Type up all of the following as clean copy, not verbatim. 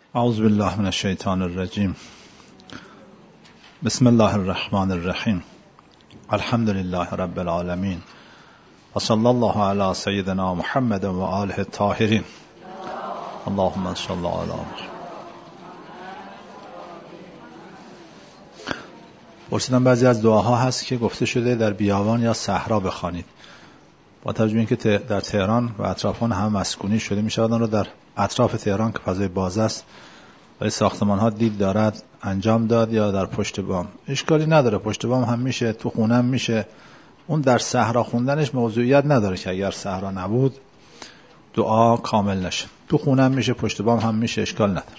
اعوذ بالله من الشیطان الرجیم. بسم الله الرحمن الرحیم. الحمد لله رب العالمین و صلی الله علی سیدنا محمد و آله الطاهرین. اللهم صل علی محمد. پرسیدم بعضی از دعاها هست که گفته شده در بیابان یا صحرا بخوانید. با توجه به اینکه در تهران و اطرافان هم مسکونی شده، می شود آن را در اطراف تهران که فضای باز است ولی ساختمان ها دید دارد انجام داد، یا در پشت بام. اشکالی نداره، پشت بام هم میشه، تو خونه هم میشه. اون در صحرا خوندنش موضوعیت نداره که اگر صحرا نبود دعا کامل نشه. تو خونه هم میشه، پشت بام هم میشه، اشکال نداره.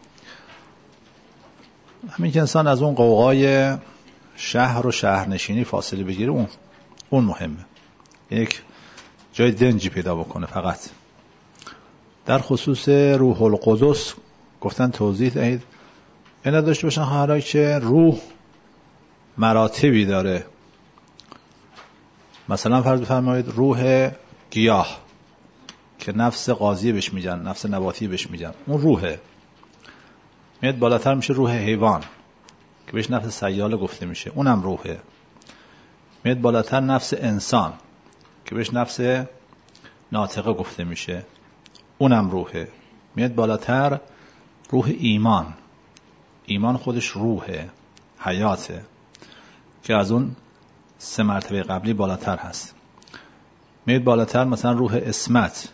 همین که انسان از اون قوقای شهر و شهرنشینی فاصله بگیره، اون مهمه. یک جای دنجی پیدا بکنه. فقط در خصوص روح القدس گفتن توضیح دهید. اینا داشته باشن خواهرها که روح مراتبی داره. مثلا فرض بفرمایید روح گیاه که نفس قاضی بهش میگن، نفس نباتی بهش میگن، اون روحه. میاد بالاتر میشه روح حیوان که بهش نفس سیاله گفته میشه، اونم روحه. میاد بالاتر نفس انسان که بهش نفس ناطقه گفته میشه، اونم روحه. میاد بالاتر روح ایمان. ایمان خودش روحه، حیاته، که از اون 3 مرتبه قبلی بالاتر هست. میاد بالاتر مثلا روح اسمت.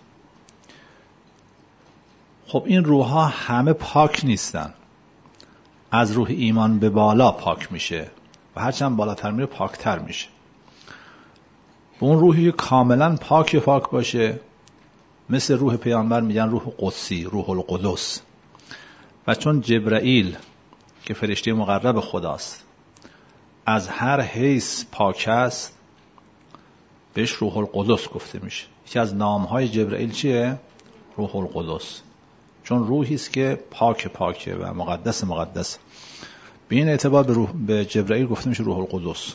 خب این روحها همه پاک نیستن. از روح ایمان به بالا پاک میشه و هرچند بالاتر میره پاکتر میشه. اون روحی که کاملا پاک باشه، مثل روح پیامبر میگن روح قدسی، روح القدس. و چون جبرائیل که فرشته مقرب خداست از هر حیث پاک است، بهش روح القدس گفته میشه. یکی از نامهای جبرائیل چیه؟ روح القدس. چون روحی است که پاکه و مقدس. به این اعتبار به جبرائیل گفته میشه روح القدس.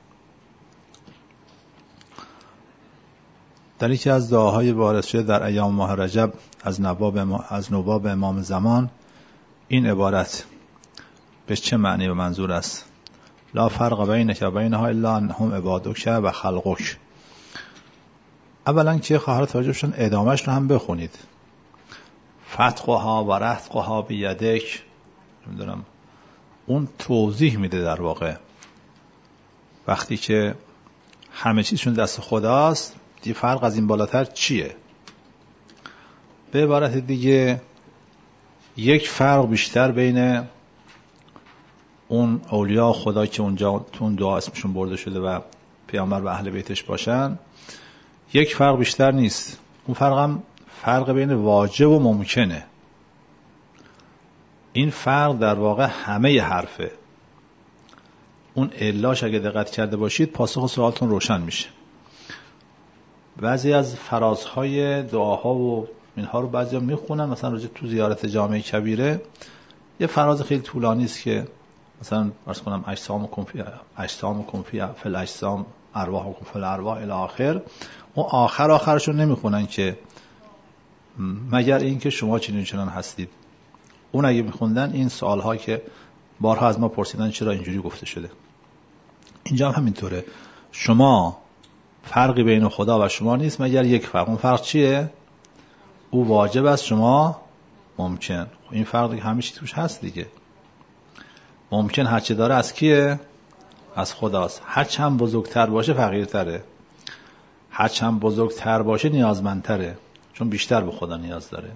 در یکی از دعاهای وارد شده در ایام ماه رجب از نواب امام زمان این عبارت به چه معنی و منظور است؟ لا فرق بینک و بینها الا انهم عبادک و خلقک. اولا که خواهر توجه شدن ادامهش رو هم بخونید. فتقها و رتقها بیدک. نمیدونم، اون توضیح میده در واقع وقتی که همه چیزشون دست خداست، دیگه فرق از این بالاتر چیه؟ به عبارت دیگه یک فرق بیشتر بین اون اولیاء خدا که اونجا تو اون دعا اسمشون برده شده و پیامبر و اهل بیتش باشن، یک فرق بیشتر نیست. اون فرق هم فرق بین واجب و ممکنه. این فرق در واقع همه حرفه. اون الاش اگه دقت کرده باشید پاسخ سوالتون روشن میشه. بعضی از فرازهای دعاها و اینها رو بعضی ها میخونن، مثلا راجع تو زیارت جامع کبیره یه فراز خیلی طولانی است که مثلا فرض کنم اجسام کنفی فل اجسام ارواح فل ارواح الی آخر. اون آخرش رو نمیخونن که مگر این که شما چنین هستید. اون اگه میخوندن این سوالها که بارها از ما پرسیدن چرا اینجوری گفته شده، اینجا هم همینطوره. شما فرقی بین خدا و شما نیست مگر یک فرق. اون فرق چیه؟ او واجب است، شما ممکن. این فرقی که همیشه توش هست دیگه. ممکن هرچه داره از کیه؟ از خداست. هرچند بزرگتر باشه فقیرتره، هرچند بزرگتر باشه نیازمندتره، چون بیشتر به خدا نیاز داره.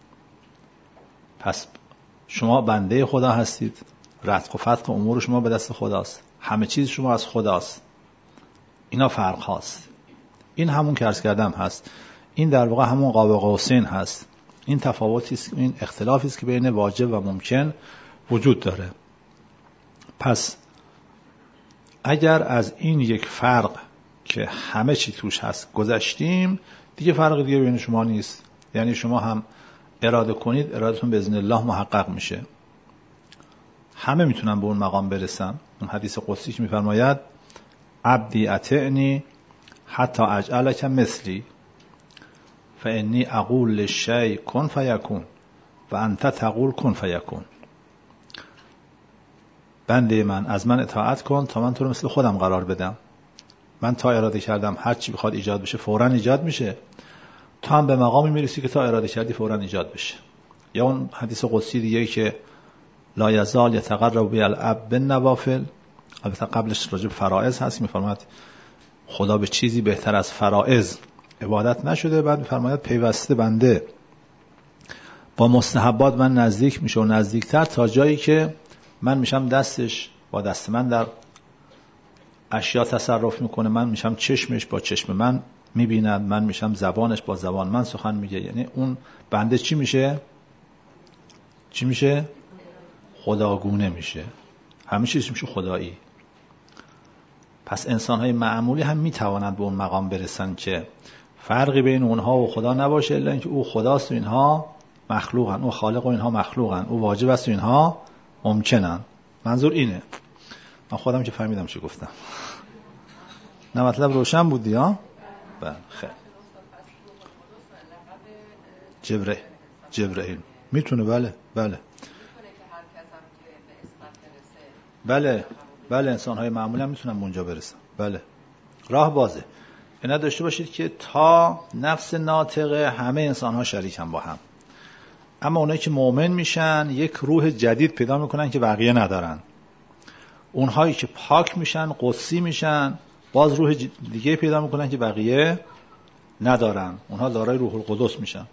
پس شما بنده خدا هستید، رزق و فتق امور شما به دست خداست، همه چیز شما از خداست. اینا فرق هاست. این همون که عرض کردم هست. این در واقع همون قاب قوسین هست. این تفاوتی است، این اختلافی است که بین واجب و ممکن وجود داره. پس اگر از این یک فرق که همه چی توش هست گذشتیم، دیگه فرق دیگه بین شما نیست. یعنی شما هم اراده کنید، ارادتون به اذن الله محقق میشه. همه میتونن به اون مقام برسن. اون حدیث قدسی که میفرماید عبدی اطعنی حتی اجعلک مثلی فانی اقول للشیء کن فیکون و انت تقول کن فیکون. بنده من از من اطاعت کن تا من تو رو مثل خودم قرار بدم. من تا اراده کردم هر چی بخواد ایجاد بشه فوراً ایجاد میشه، تو هم به مقامی میرسی که تا اراده کردی فوراً ایجاد بشه. یا اون حدیث قدسی دیگه که لا یزال یتقرب بی العبد بالنوافل، البته قبلش راجع به فرائض هست، میفرماید خدا به چیزی بهتر از فرائض عبادت نشده. بعد میفرماید پیوسته بنده با مستحبات من نزدیک میشه و نزدیکتر تا جایی که من میشم دستش با دست من در اشیا تصرف میکنه، من میشم چشمش با چشم من میبیند، من میشم زبانش با زبان من سخن میگه. یعنی اون بنده چی میشه؟ چی میشه؟ خداگونه میشه، همه چیز میشه خدایی. پس انسان‌های معمولی هم میتوانند به اون مقام برسن که فرقی بین اونها و خدا نباشه، الا اینکه او خداست و اینها مخلوقن، او خالق و اینها مخلوقن، او واجب است و اینها ممکنن. منظور اینه. من خودم که فهمیدم چی گفتم. نه مطلب روشن بودی ها؟ بله خیلی. جبرئیل میتونه. بله انسان‌های معمولی هم میتونن به اونجا برسن. بله راه بازه. اینا داشته باشید که تا نفس ناطقه همه انسان‌ها شریکن با هم، اما اونایی که مؤمن میشن یک روح جدید پیدا میکنن که بقیه ندارن. اونهایی که پاک میشن، قدسی میشن، باز روح دیگه پیدا میکنن که بقیه ندارن. اونها دارای روح القدس میشن.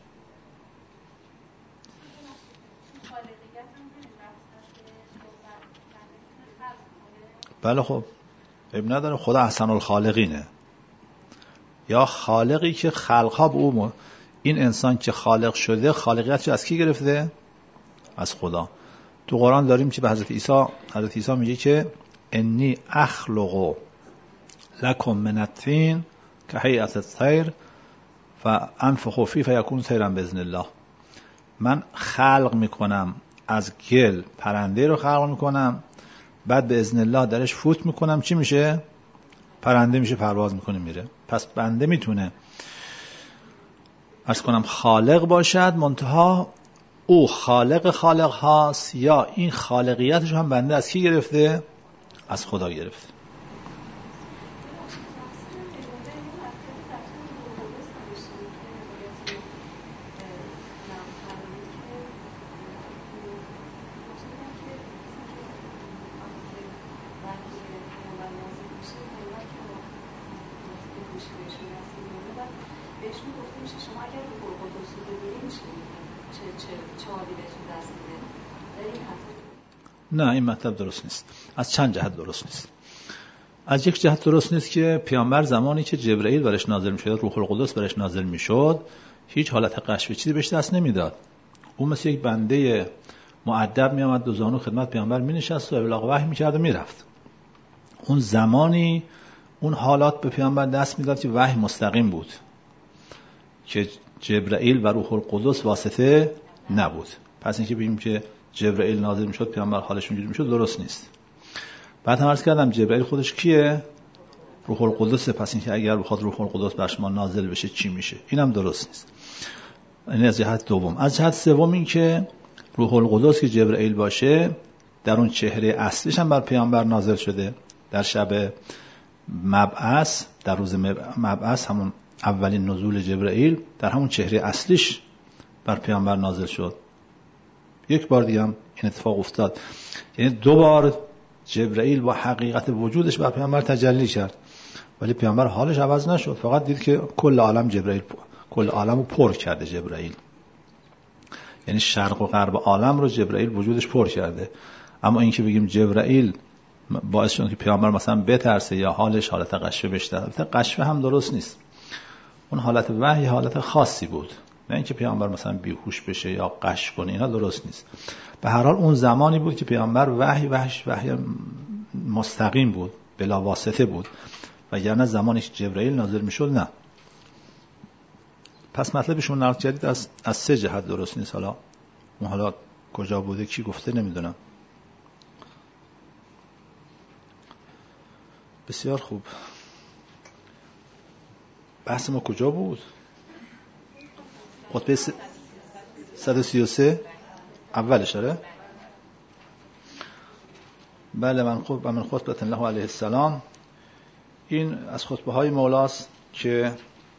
بله خب عیب نداره، خدا احسن الخالقینه. یا خالقی که خلقها به او این انسان که خالق شده خالقیتش از کی گرفته؟ از خدا. تو قرآن داریم که به حضرت عیسی میگه که انی اخلق لکم من الطین کهیئة الطیر فانفخ فیه فیکون طیرا باذن الله. من خلق میکنم از گل، پرنده رو خلق میکنم، بعد به اذن الله درش فوت میکنم، چی میشه؟ پرنده میشه، پرواز میکنه میره. پس بنده میتونه عرض کنم خالق باشد، منتها او خالق هاست، یا این خالقیتش هم بنده از کی گرفته؟ از خدا گرفته. نه این مطلب درست نیست. از چند جهت درست نیست. از یک جهت درست نیست که پیامبر زمانی که جبرئیل برش نازل میشد، روح القدس برش نازل میشد، هیچ حالت قشف چیزی بهش دست نمیداد. اون مثل یک بنده مؤدب میامد دو زانو خدمت پیامبر مینشست و ابلاغ وحی میکرد و میرفت. اون زمانی اون حالات به پیامبر دست میداد که وحی مستقیم بود، که جبرئیل و روح القدس واسطه نبود. پس اینکه بگیم که جبرئیل نازل میشد پیامبر حالش اونجوری میشد درست نیست. بعد هم عرض کردم جبرئیل خودش کیه؟ روح القدس. پس اینکه اگر بخواد روح القدس بر شما نازل بشه چی میشه؟ اینم درست نیست. این از جهت دوم. از جهت سوم این که روح القدس که جبرئیل باشه در اون چهره اصلیش هم بر پیامبر نازل شده. در شب مبعث، در روز مبعث، همون اولین نزول جبرئیل، در همون چهره اصلیش بر پیامبر نازل شد. یک بار دیگه هم این اتفاق افتاد، یعنی دو بار جبرئیل با حقیقت وجودش بر پیامبر تجلی کرد، ولی پیامبر حالش عوض نشد. فقط دید که کل عالم رو پر کرده جبرئیل، یعنی شرق و غرب عالم رو جبرئیل وجودش پر کرده. اما این که بگیم جبرئیل باعث شد که پیامبر مثلا بترسه یا حالش حالت قشفه بشه، البته قشفه هم درست نیست. اون حالت وحی حالت خاصی بود، نه اینکه پیامبر مثلا بیهوش بشه یا قش کنه، اینا درست نیست. به هر حال اون زمانی بود که پیامبر وحی مستقیم بود، بلا واسطه بود، و یعنی زمانی که جبرئیل نازل میشد نه. پس مطلبشون نقل جدید از سه جهت درست نیست. حالا کجا بوده کی گفته نمیدونم. بسیار خوب. بحث ما کجا بود؟ خطبه 133 اولش داره. بله، من خطبه الله علیه السلام، این از خطبه های مولاست که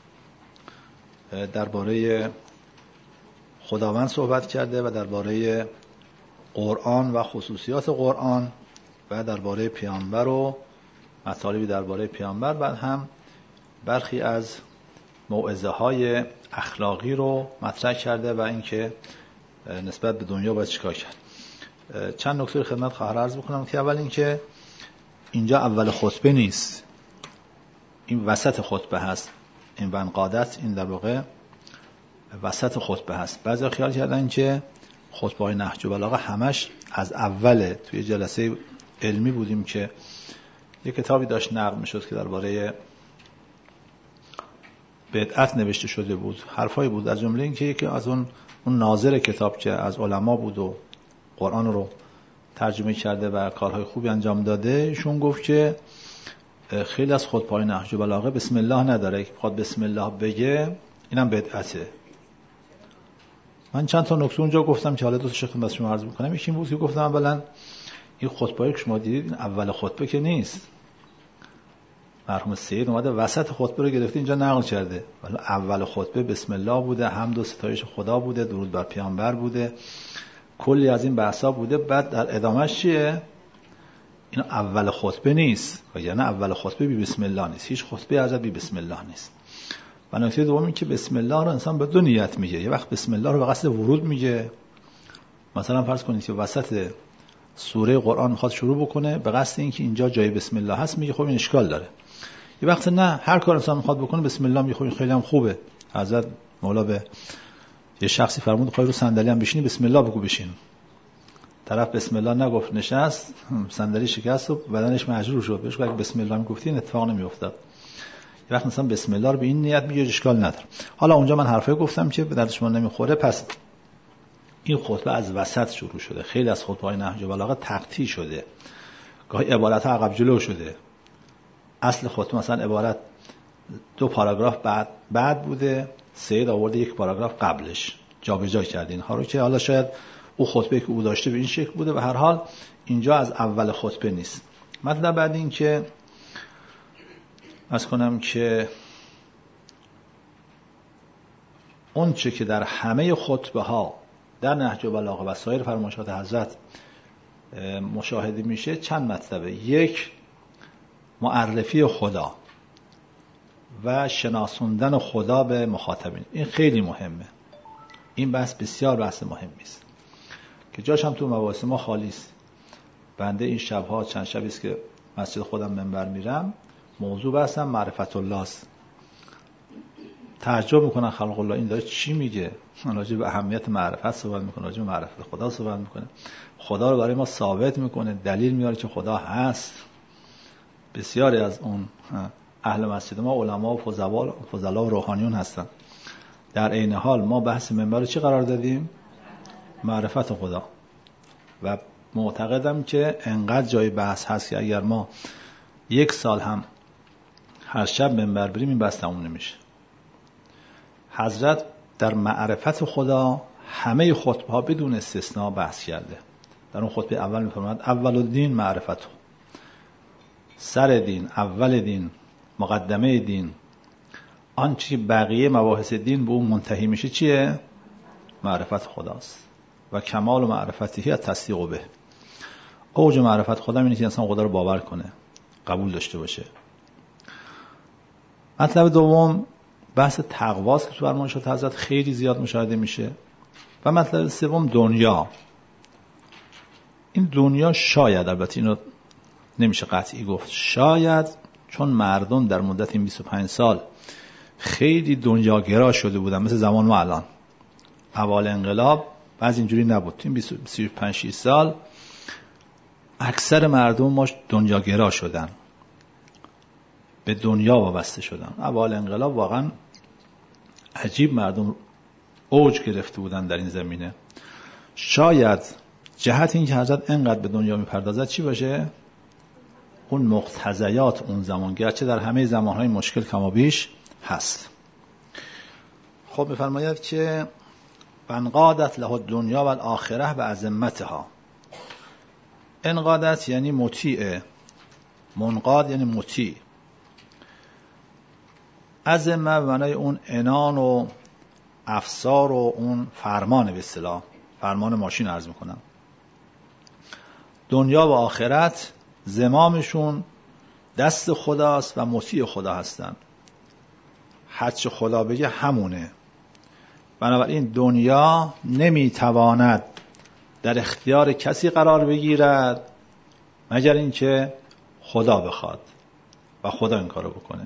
درباره خداوند صحبت کرده و درباره قرآن و خصوصیات قرآن و درباره پیامبر و مطالبی درباره پیامبر، بعد هم برخی از موعظه های اخلاقی رو مطرح کرده و اینکه نسبت به دنیا باید چیکار کرد. چند نکته خدمت خواهر عرض بکنم که اول اینکه اینجا اول خطبه نیست، این وسط خطبه هست. این ونقادت، این در واقع وسط خطبه هست. بعضی خیال کردن که خطبه های نهج البلاغه همش از اوله. توی جلسه علمی بودیم که یک کتابی داشت نقل میشد که درباره بدعت نوشته شده بود، حرفایی بود، از جمله این که یکی از اون ناظر کتاب که از علما بود و قرآن رو ترجمه کرده و کارهای خوبی انجام داده، ایشون گفت که خیلی از خطبه‌های نهج البلاغه بسم الله نداره، که بخواد بسم الله بگه اینم بدعته. من چند تا نکته اونجا گفتم که حالا دو تا شیخ خدمت شما عرض می‌کنم. یکی این بود که گفتم اولا این خطبه‌ای که شما دیدید این اول خطبه که نیست. مرحوم سید اومده وسط خطبه رو گرفته اینجا نقل کرده، ولی اول خطبه بسم الله بوده، حمد و ستایش خدا بوده، درود بر پیامبر بوده، کلی از این بحثا بوده. بعد در ادامهش چیه؟ این اول خطبه نیست، یعنی اول خطبه بی بسم الله نیست، هیچ خطبه ازت بی بسم الله نیست. و نکته دوم این که بسم الله رو انسان به دو نیت میگه. یه وقت بسم الله رو به قصد ورود میگه، مثلا فرض کنید که وسط سوره قرآن میخواد شروع بکنه، به قصد اینکه اینجا جای بسم الله هست میگه خب این اشکال داره. یه وقت نه، هر کار انسان میخواد بکنه بسم الله میگه، خب این خیلی هم خوبه. حضرت مولا به یه شخصی فرمود خواهی رو صندلی هم بشینی بسم الله بگو بشین. طرف بسم الله نگفت، نشست، صندلی شکست و بدنش مجروح شد. بهش گفت بسم الله میگفتی این اتفاق نمیافتاد. یه وقت مثلا بسم الله رو به این نیت میگه، اشکال نداره. حالا اونجا من حرفی گفتم که به درد شما نمیخوره. پس این خطبه از وسط شروع شده. خیلی از خطبه‌های نهج البلاغه تقطیع شده، گاهی عبارت‌ها عقب جلو شده. اصل خطبه مثلا عبارت 2 پاراگراف بعد بوده، سید آورده 1 پاراگراف قبلش، جابجا کرد اینها رو که حالا شاید او خطبه که او داشته به این شکل بوده. و هر حال اینجا از اول خطبه نیست. مطلب بعد این که عرض کنم که اون چه که در همه خطبه ها در نهج البلاغه و سایر فرمایشات حضرت مشاهده میشه چند مطلبه. یک، معرفی خدا و شناسوندن خدا به مخاطبین. این خیلی مهمه. این بحث بسیار بحث مهمی است که جاش هم تو مباحث ما خالی است. بنده این شبها چند شبی است که مسجد خودم منبر میرم، موضوع بحثم معرفت الله است. تعجب میکنن خلق الله این داره چی میگه، راجع به اهمیت معرفت صحبت میکنه، راجع به معرفت خدا صحبت میکنه، خدا رو برای ما ثابت میکنه، دلیل میاره که خدا هست. بسیاری از اون اهل مسجد ما علما و فضلا و روحانیون هستن. در عین حال ما بحث منبر رو چی قرار دادیم؟ معرفت خدا. و معتقدم که انقدر جای بحث هست که اگر ما 1 سال هم هر شب منبر بریم این بحث تموم نمیشه. حضرت در معرفت خدا همه خطبه ها بدون استثناء بحث کرده. در اون خطبه اول میفرماید اول الدین معرفت، سر دین، اول دین، مقدمه دین، آنچه که بقیه مباحث دین به اون منتهی میشه چیه؟ معرفت خداست. و کمال معرفتی تصدیق به. اوج معرفت خدا اینه که انسان خدا رو باور کنه، قبول داشته باشه. مطلب دوم بحث تقواست که تو فرمایشات حضرت خیلی زیاد مشاهده میشه. و مطلب سوم دنیا. این دنیا شاید، البته اینو نمیشه قطعی گفت، شاید چون مردم در مدت این 25 سال خیلی دنیاگرا شده بودن، مثل زمان ما الان. اول انقلاب بعض اینجوری نبود. این 25-6 سال اکثر مردم ما دنیاگرا شدن، به دنیا وابسته شدن. اول انقلاب واقعا عجیب مردم اوج گرفته بودن در این زمینه. شاید جهت این که حضرت انقدر به دنیا میپردازد چی باشه؟ اون مقتضیات اون زمان، گرچه در همه زمانهای مشکل کم و بیش هست. خب میفرماید که انقادت له الدنیا و الاخره و عظمتها. انقادت یعنی مطیعه، منقاد یعنی مطیع. عظمه به معنای اون عنان و افسار و اون فرمان، به اصطلاح فرمان ماشین عرض میکنم. دنیا و آخرت زمامشون دست خداست و مطیع خدا هستن. هرچه خدا بگه همونه. بنابراین دنیا نمیتواند در اختیار کسی قرار بگیرد مگر اینکه خدا بخواد و خدا این کارو بکنه.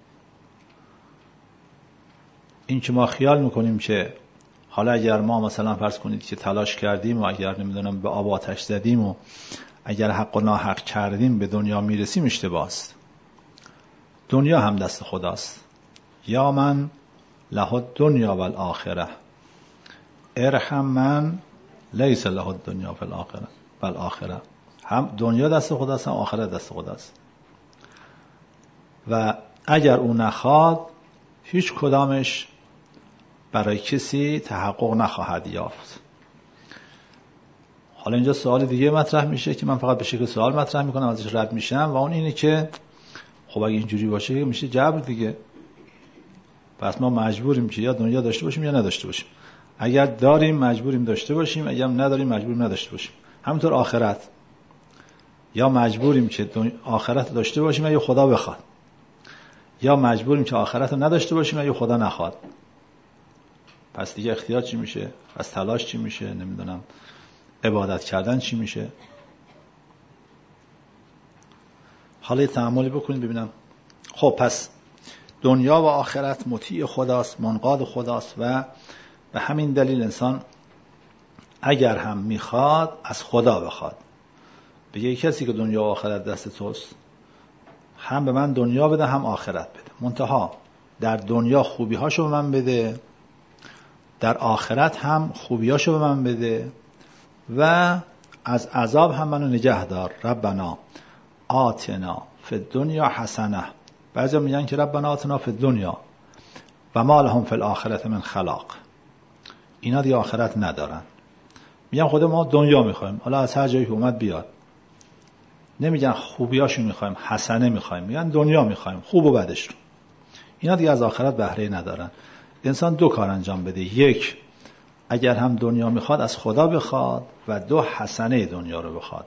این که ما خیال میکنیم که حالا اگر ما مثلا فرض کنید که تلاش کردیم و اگر نمیدونم به آب و آتش زدیم و اگر حق و ناحق کردیم به دنیا میرسیم، اشتباه است. دنیا هم دست خداست. یا من له الدنیا و الاخره ارحم من لیس له الدنیا فی الاخره و الاخره. هم دنیا دست خداست هم آخرت دست خداست و اگر او نخواد هیچ کدامش برای کسی تحقق نخواهد یافت. حالا اینجا سوال دیگه مطرح میشه که من فقط به شکل سوال مطرح میکنم، ازش رد میشم، و اون اینه که خب اگه اینجوری باشه میشه جبر دیگه. پس ما مجبوریم که یا دنیا داشته باشیم یا نداشته باشیم. اگر داریم مجبوریم داشته باشیم، اگر نداریم مجبوریم نداشته باشیم. همینطور آخرت، یا مجبوریم که آخرت داشته باشیم اگه خدا بخواد، یا مجبوریم که آخرت رو نداشته باشیم اگه خدا نخواد. پس دیگه اختیار چی میشه؟ پس تلاش چی میشه؟ نمیدونم عبادت کردن چی میشه؟ حالا تأملی بکنید ببینم. خب پس دنیا و آخرت مطیع خداست، منقاد خداست و به همین دلیل انسان اگر هم میخواد از خدا بخواد. بگه کسی که دنیا و آخرت دست توست، هم به من دنیا بده هم آخرت بده، منتها در دنیا خوبی‌هاشو به من بده، در آخرت هم خوبی‌هاشو به من بده و از عذاب هم منو نگه دار. ربنا آتنا فی الدنیا حسنه. بعضی میگن که ربنا آتنا فی الدنیا و ما لهم فی الاخره من خلاق. اینا دیگه آخرت ندارن. میگن خدا ما دنیا میخوایم، حالا از هر جایی که اومد بیاد. نمیگن خوبیاشو میخوایم، حسنه میخوایم، میگن دنیا میخوایم، خوب و بدش رو. اینا دیگه از آخرت بهره ندارن. انسان دو کار انجام بده: یک، اگر هم دنیا میخواد از خدا بخواد، و دو، حسنه دنیا رو بخواد.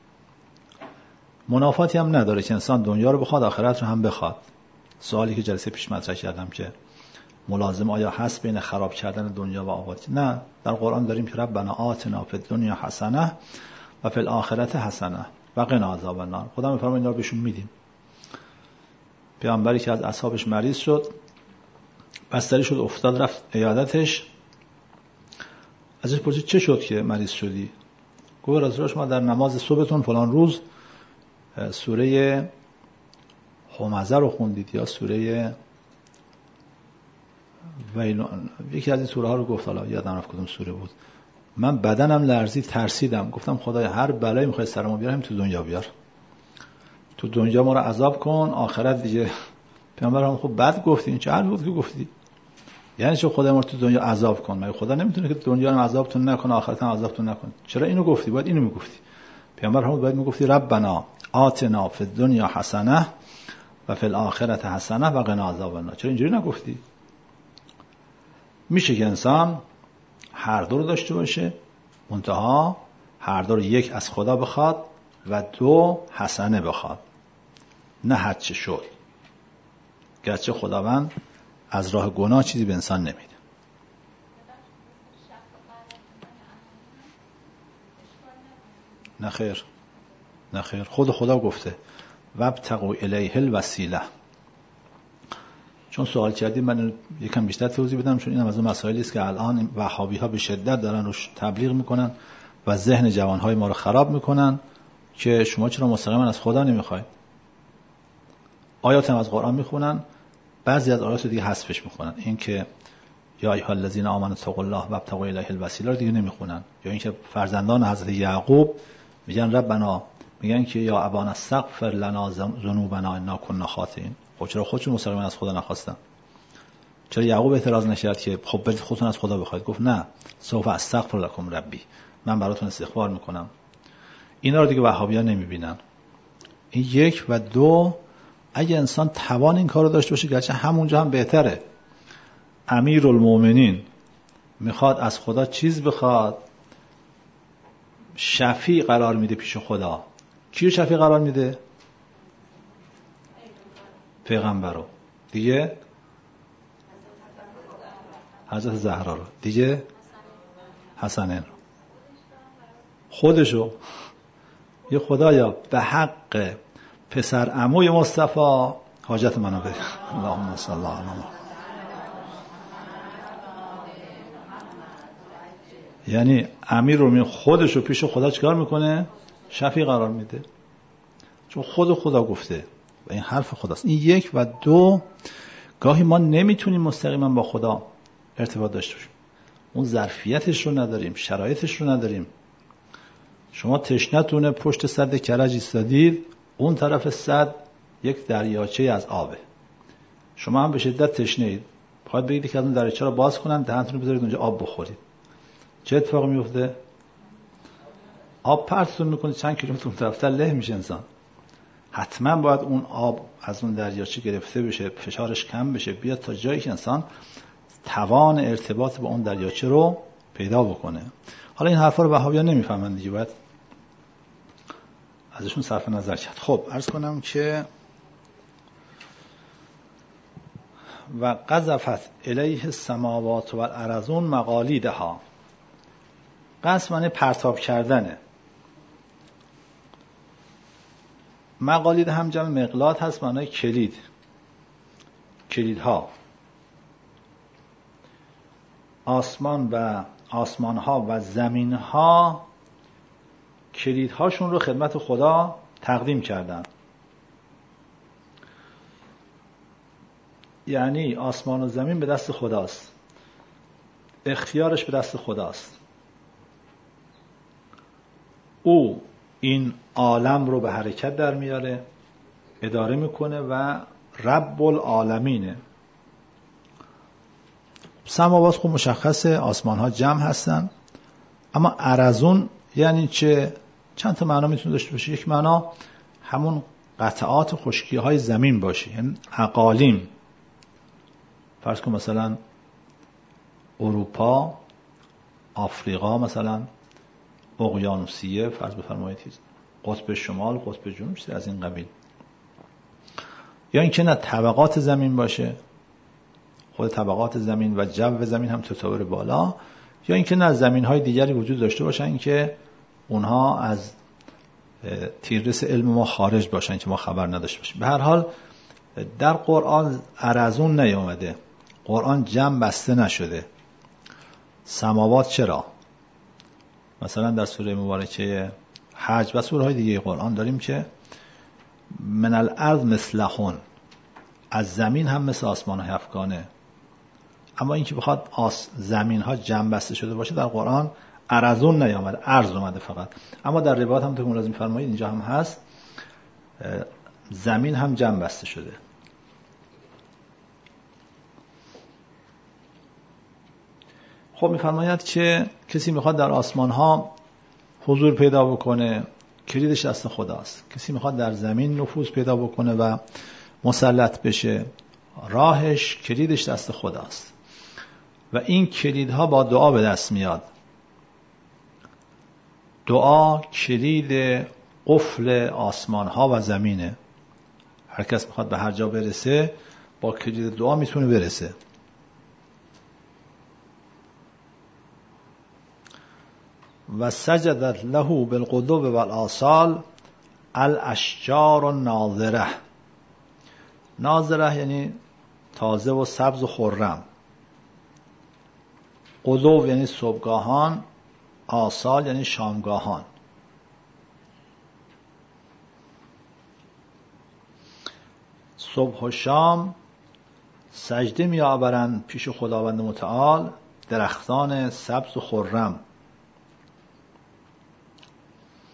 منافاتی هم نداره که انسان دنیا رو بخواد آخرت رو هم بخواد. سوالی که جلسه پیش مطرح کردم که ملازم آیا هست بین خراب کردن دنیا و آبادی؟ نه، در قرآن داریم که ربنا آتنا فی الدنیا حسنه و فی الاخره حسنه و قنا عذاب النار. خدا میفرماید اینا رو بهشون میدیم. پیامبری که از اصحابش مریض شد، بستری شد، افتاد، رفت عیادتش. ازش پرسید چه شد که مریض شدی؟ گفت رسول الله شما در نماز صبحتون فلان روز سوره همزه رو خوندید یا سوره یکی از این سوره ها رو گفت، حالا یادم رفت کدوم سوره بود. من بدنم لرزید، ترسیدم، گفتم خدای هر بلایی میخوای سر ما بیارم تو دنیا بیار، تو دنیا ما رو عذاب کن، آخرت دیگه. پیامبر هم خب بد گفتی، این چه حرفی بود که گفتی؟ یعنی چه خدای ما رو تو دنیا عذاب کن؟ مگه خدا نمیتونه که دنیا رو عذابتون نکنه آخرت هم عذابتون نکنه؟ چرا اینو گفتی؟ باید اینو میگفتی. پیامبر هم باید میگفتی ربنا آتنا فی الدنیا حسنه و فی الاخره حسنه و قنا عذاب النار. چرا اینجوری نگفتی؟ میشه که انسان هر دو رو داشته باشه، منتها هر دو رو یک از خدا بخواد و دو حسنه بخواد، نه هر چه شد. گرچه خداوند از راه گناه چیزی به انسان نمیده. نه خیر، نه خیر، خود خدا گفته وابتغوا الیه الوسیله. چون سوال کردیم من یکم بیشتر توضیح بدم، چون این از اون مسائلی است که الان وهابی ها به شدت دارن روش تبلیغ میکنن و ذهن جوانهای ما رو خراب میکنن که شما چرا مستقیما از خدا نمیخواید. آیات هم از قرآن میخونن، بعضی از آیات رو دیگه حذفش میکنن. این که یا ایها الذین آمنوا اتقوا الله وابتغوا الیه الوسیله رو دیگه نمیخونن. یا اینکه فرزندان حضرت یعقوب میگن ربنا، میگن که یا ابانا استغفر لنا ذنوبنا انا كنا خاطئین. خب چرا خودشون مستقیما از خدا نخواستن؟ چرا یعقوب اعتراض نکرد که خب برید خودتون از خدا بخواید؟ گفت نه، سوف استغفر لکم ربی، من براتون استغفار میکنم. اینا رو دیگه وهابیان نمیبینن. این یک. و دو، اگه انسان توان این کار رو داشته باشه، گرچه همونجا هم بهتره، امیرالمومنین میخواد از خدا چیز بخواد، شفیع قرار میده پیش خدا. کی رو شفیع قرار میده؟ پیغمبر رو دیگه، حضرت زهرا رو دیگه، حسنین رو، خودشو. یه خدایا به حق پسر عموی مصطفی حاجت منو بده. اللهم صل علی محمد. یعنی امیرالمومنین خودشو پیش خدا چیکار میکنه؟ شفیع قرار میده، چون خدا گفته و این حرف خداست. این یک. و دو، گاهی ما نمیتونیم مستقیما با خدا ارتباط داشته باشیم، اون ظرفیتش رو نداریم، شرایطش رو نداریم. شما تشنتونه پشت سد کرج ایستادید، اون طرف سد یک دریاچه از آبه، شما هم به شدت تشنه اید، باید بگید که از اون دریاچه رو باز کنن، دهنتون رو بذارید اونجا آب بخورید. چه اتفاقی میفته؟ آب پرتتون میکنه چند کیلومتر اون طرف، له میشه انسان. حتما باید اون آب از اون دریاچه گرفته بشه، فشارش کم بشه، بیاد تا جایی که انسان توان ارتباط با اون دریاچه رو پیدا بکنه. حالا این حرفا رو وهابیان نمیفهمن دیگه، باید ازشون صرف نظر کرد. خب عرض کنم که و قذفت الیه السماوات والارضون مقالیدها. قذف معنی پرتاب کردنه. مقالید هم جمع مقلاد هست، معنی کلید، کلیدها. آسمانها و زمینها کلیدهاشون رو خدمت خدا تقدیم کردن. یعنی آسمان و زمین به دست خداست، اختیارش به دست خداست. او این عالم رو به حرکت در میاره، اداره میکنه و رب العالمینه. سماوات خب مشخصه، آسمان ها جمع هستن، اما ارضون یعنی چه؟ چند تا معنا میتونه داشته باشه. یک معنا همون قطعات خشکی های زمین باشه، یعنی اقالیم. فرض کن مثلا اروپا، آفریقا، مثلا اقیانوسیه، فرض بفرمایید قطب شمال، قطب جنوب، چیزی از این قبیل. یا اینکه نه طبقات زمین باشه، خود طبقات زمین و جو زمین هم تطور بالا، یا اینکه نه زمین های دیگری وجود داشته باشن که اونها از تیررس علم ما خارج باشن که ما خبر نداشته باشیم. به هر حال در قرآن ارزون نیامده، قرآن جمع بسته نشده. سماوات چرا؟ مثلا در سوره مبارکه حج و سوره های دیگه قرآن داریم که من الارض مثلهن، از زمین هم مثل آسمان های افغانه. اما اینکه بخواد زمین ها جمع بسته شده باشه در قرآن ارزون نیامده، ارز اومده فقط. اما در روایات هم تو ملازم فرمایید اینجا هم هست، زمین هم جمع بسته شده. خب میفرماید که کسی میخواد در آسمان ها حضور پیدا بکنه، کلیدش دست خداست. کسی میخواد در زمین نفوذ پیدا بکنه و مسلط بشه، راهش، کلیدش دست خداست. و این کلیدها با دعا به دست میاد. دعا کلید قفل آسمان ها و زمینه. هر کس میخواد به هر جا برسه با کلید دعا میتونه برسه. و سجدت له بالغدو والآصال الاشجار الناظره. ناظره یعنی تازه و سبز و خرم. غدو یعنی صبحگاهان، آصال یعنی شامگاهان. صبح و شام سجده می آورند پیش خداوند متعال درختان سبز و خرم.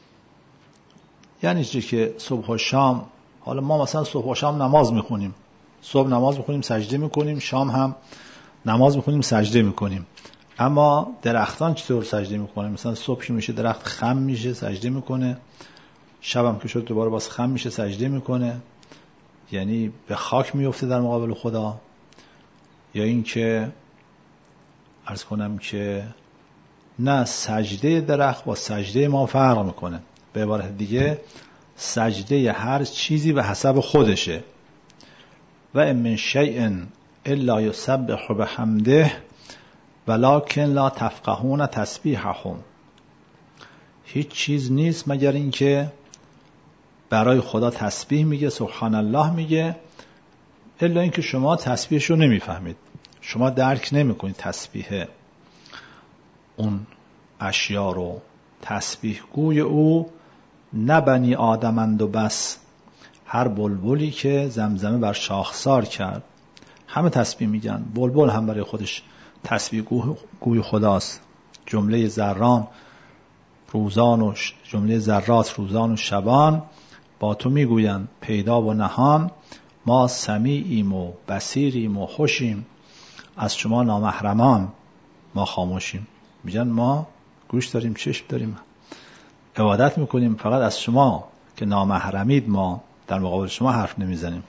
یعنی چی که صبح و شام، حالا ما مثلا صبح و شام نماز میخونیم، صبح نماز میخونیم سجده میکنیم، شام هم نماز میخونیم سجده میکنیم. اما درختان چطور سجده میکنه؟ مثلا صبح میشه درخت خم میشه سجده میکنه، شبم که شد دوباره باز خم میشه سجده میکنه، یعنی به خاک میفته در مقابل خدا. یا این که عرض کنم که نه، سجده درخت با سجده ما فرق میکنه. به عبارت دیگه سجده هر چیزی به حسب خودشه. و ان من شیء الا یسبح بحمده ولکن لا تفقهون تسبیحهم. هیچ چیز نیست مگر این که برای خدا تسبیح میگه، سبحان الله میگه، الا این که شما تسبیحش رو نمیفهمید، شما درک نمیکنید تسبیح اون اشیا رو. تسبیح گوی او نه بنی آدمند و بس، هر بلبلی که زمزمه بر شاخسار کرد. همه تسبیح میگن، بلبل هم برای خودش تسبیح گوی خداست. جمله ذران روزان و جمله ذرات روزان و شبان با تو میگویند پیدا و نهان، ما سمیعیم و بصیریم و خوشیم، از شما نامحرمان ما خاموشیم. میگن ما گوش داریم، چشم داریم، عبادت میکنیم، فقط از شما که نامحرمید ما در مقابل شما حرف نمیزنیم.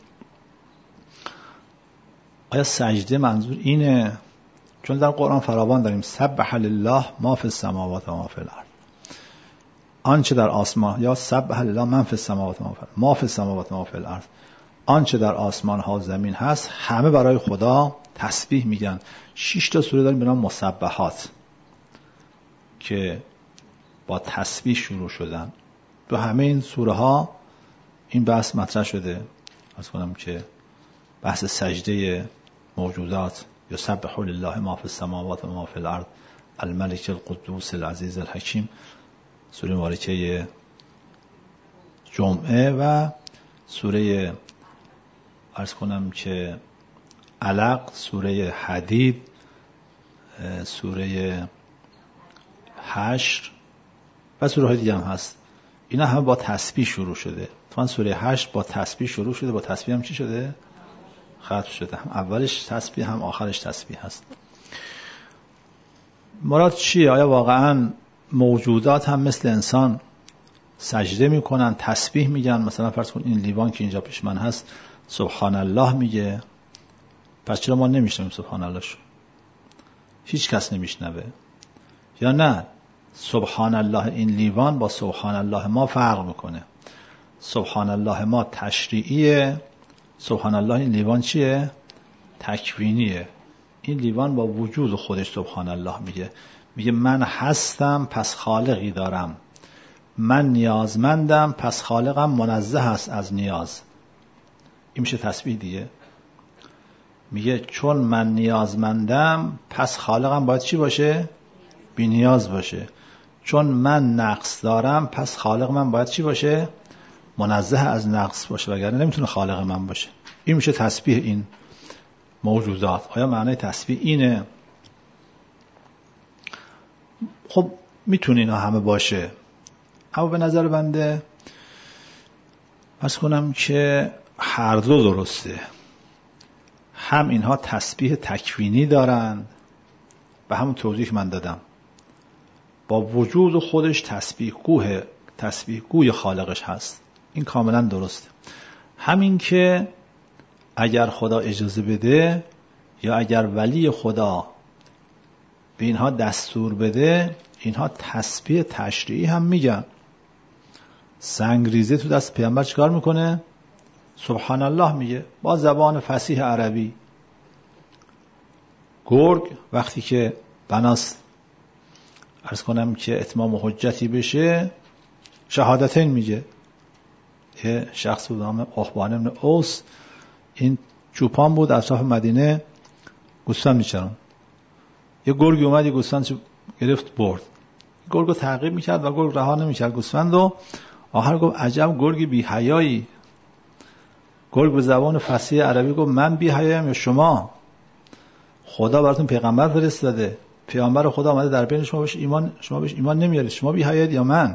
آیا سجده منظور اینه؟ چون در قرآن فراوان داریم سبح لله ما فی السماوات و ما فی الارض، آنچه در آسمان، یا سبح لله من فی السماوات و ما فی السماوات و ما فی الارض، آنچه در آسمان ها و زمین هست همه برای خدا تسبیح میگن. 6 تا سوره داریم به نام مسبحات که با تسبیح شروع شدن. تو همه این سوره ها این بحث مطرح شده. از کنم که بحث سجده موجودات، یسبح لله ما فی السماوات و ما فی الارض الملک القدوس العزیز الحکیم، سوره مبارکه جمعه، و سوره عرض کنم که علق، سوره حدید، سوره حشر و سوره های دیگه هم هست. اینا هم با تسبیح شروع شده. تو سوره حشر با تسبیح شروع شده، با تسبیح هم چی شده؟ ختم شده. هم اولش تسبیح هم آخرش تسبیح هست. مراد چیه؟ آیا واقعا موجودات هم مثل انسان سجده میکنن، تسبیح میگن؟ مثلا فرض کن این لیوان که اینجا پیش من هست سبحان الله میگه، پس چرا ما نمیشنویم سبحان الله شو؟ هیچ کس نمیشنوه. یا نه، سبحان الله این لیوان با سبحان الله ما فرق میکنه. سبحان الله ما تشریعیه، سبحان الله این لیوان چیه؟ تکوینیه. این لیوان با وجود خودش سبحان الله میگه، میگه من هستم پس خالقی دارم، من نیازمندم پس خالقم منزه است از نیاز. این میشه تسبیح دیگه. میگه چون من نیازمندم پس خالقم باید چی باشه؟ بی نیاز باشه. چون من نقص دارم پس خالق من باید چی باشه؟ منزه از نقص باشه، وگرنه نمیتونه خالق من باشه. این میشه تسبیح این موجودات. آیا معنی تسبیح اینه؟ خب میتونه اینا همه باشه، اما به نظر بنده عرض کنم که هر دو درسته. هم اینها تسبیح تکوینی دارند و همون توضیح که من دادم با وجود خودش تسبیح گوی خالقش هست. این کاملا درسته. همین که اگر خدا اجازه بده یا اگر ولی خدا به اینها دستور بده، اینها تسبیح تشریعی هم میگن. سنگریزه تو دست پیامبر چیکار میکنه؟ سبحان الله میگه با زبان فصیح عربی. گرگ وقتی که بناس عرض کنم که اتمام حجتی بشه شهادتین میگه. یه شخص بود نام اخبان ابن اوس، این چوپان بود اطراف مدینه گوسفند میچرون. یه گرگی اومد یه گوسفند گرفت برد. گرگو تعقیب میکرد و گرگ رها نمیکرد گوسفند و آخر گفت عجب گرگی بی حیایی. گرگ به زبان فصیح عربی گفت من بی حیایم یا شما؟ خدا براتون پیغمبر فرستاده، پیامبر خدا اومده در بین شما بهش ایمان نمیارید، شما بی حیایید یا من؟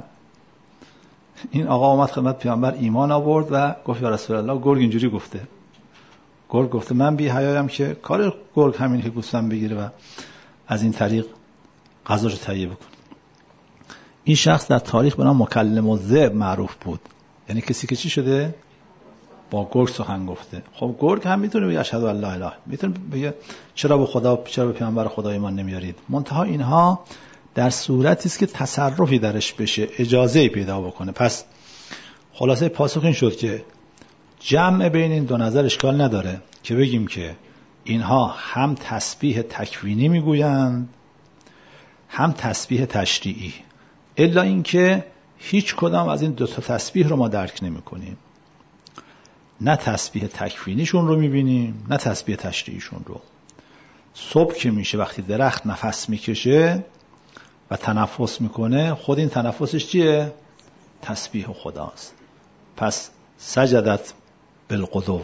این آقا اومد خدمت پیامبر ایمان آورد و گفت یا رسول الله گرگ اینجوری گفته. گرگ گفته من بی حیایم که کار گرگ همین که گوسفند بگیره و از این طریق غذا رو تهیه بکنه. این شخص در تاریخ به نام مکلم الذئب معروف بود، یعنی کسی که چی شده؟ با گرگ سخن گفته. خب گرگ هم میتونه بگه اشهد ان لا اله، میتونه بگه چرا به خدا، چرا به پیامبر خدا ایمان نمیارید. منتها اینها در صورتی است که تصرفی درش بشه، اجازه پیدا بکنه. پس خلاصه پاسخ این شد که جمع بین این دو نظر اشکال نداره که بگیم که اینها هم تسبیح تکوینی میگویند هم تسبیح تشریعی، الا اینکه هیچ کدام از این دو تا تسبیح رو ما درک نمی کنیم. نه تسبیح تکوینیشون رو میبینیم نه تسبیح تشریعیشون رو. صبح که میشه وقتی درخت نفس میکشه و تنفس میکنه، خود این تنفسش چیه؟ تسبیح خداست. پس سجدت بالغدو.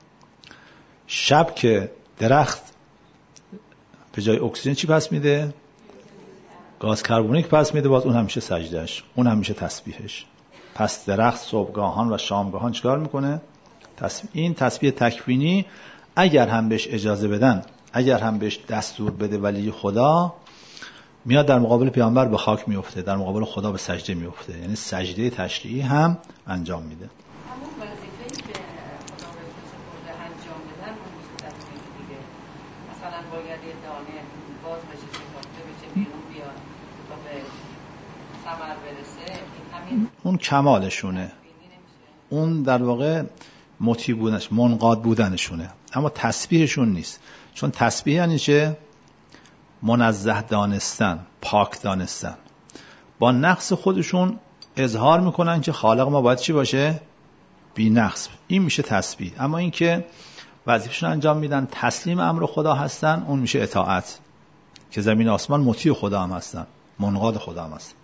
شب که درخت به جای اکسیژن چی پس میده؟ گاز کربونیک پس میده، باز اون همیشه سجدهش، اون همیشه تسبیحش. پس درخت صبحگاهان و شامگاهان چیکار میکنه؟ این تسبیح تکوینی اگر هم بهش اجازه بدن، اگر هم بهش دستور بده ولی خدا، میاد در مقابل پیامبر به خاک میفته، در مقابل خدا به سجده میفته، یعنی سجده تشریعی هم انجام میده. همون وظیفه‌ای که خدا بهش سپرده انجام بدن اون تسبیح دیگه. مثلا باید یه دانه باز بشه، شکافته بشه، بیرون بیاد تا به ثمر برسه، این همین اون کمالشونه، اون در واقع مطیع بودنش، منقاد بودنشونه، اما تسبیحشون نیست. چون تسبیح یعنی چه؟ منزه دانستن، پاک دانستن. با نقص خودشون اظهار میکنن که خالق ما باید چی باشه؟ بی نقص. این میشه تسبیح. اما این که وظیفه‌شون انجام میدن، تسلیم امر خدا هستن، اون میشه اطاعت، که زمین آسمان مطیع خدا هم هستن، منقاد خدا هم هستن.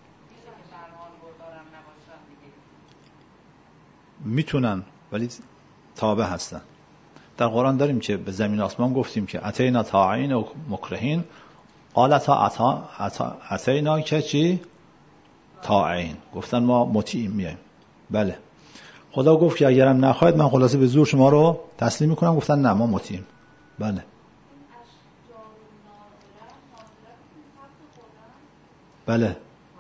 میتونن ولی تابع هستن. در قرآن داریم که به زمین آسمان گفتیم که اتینا طاعین و مکرهین، قالتا اتینا که چی؟ طاعین. گفتن ما مطیعیم میایم. بله. خدا گفت که اگرم نخواهید من خلاصه به زور شما رو تسلیم میکنم. گفتن نه ما مطیعیم. بله. بله.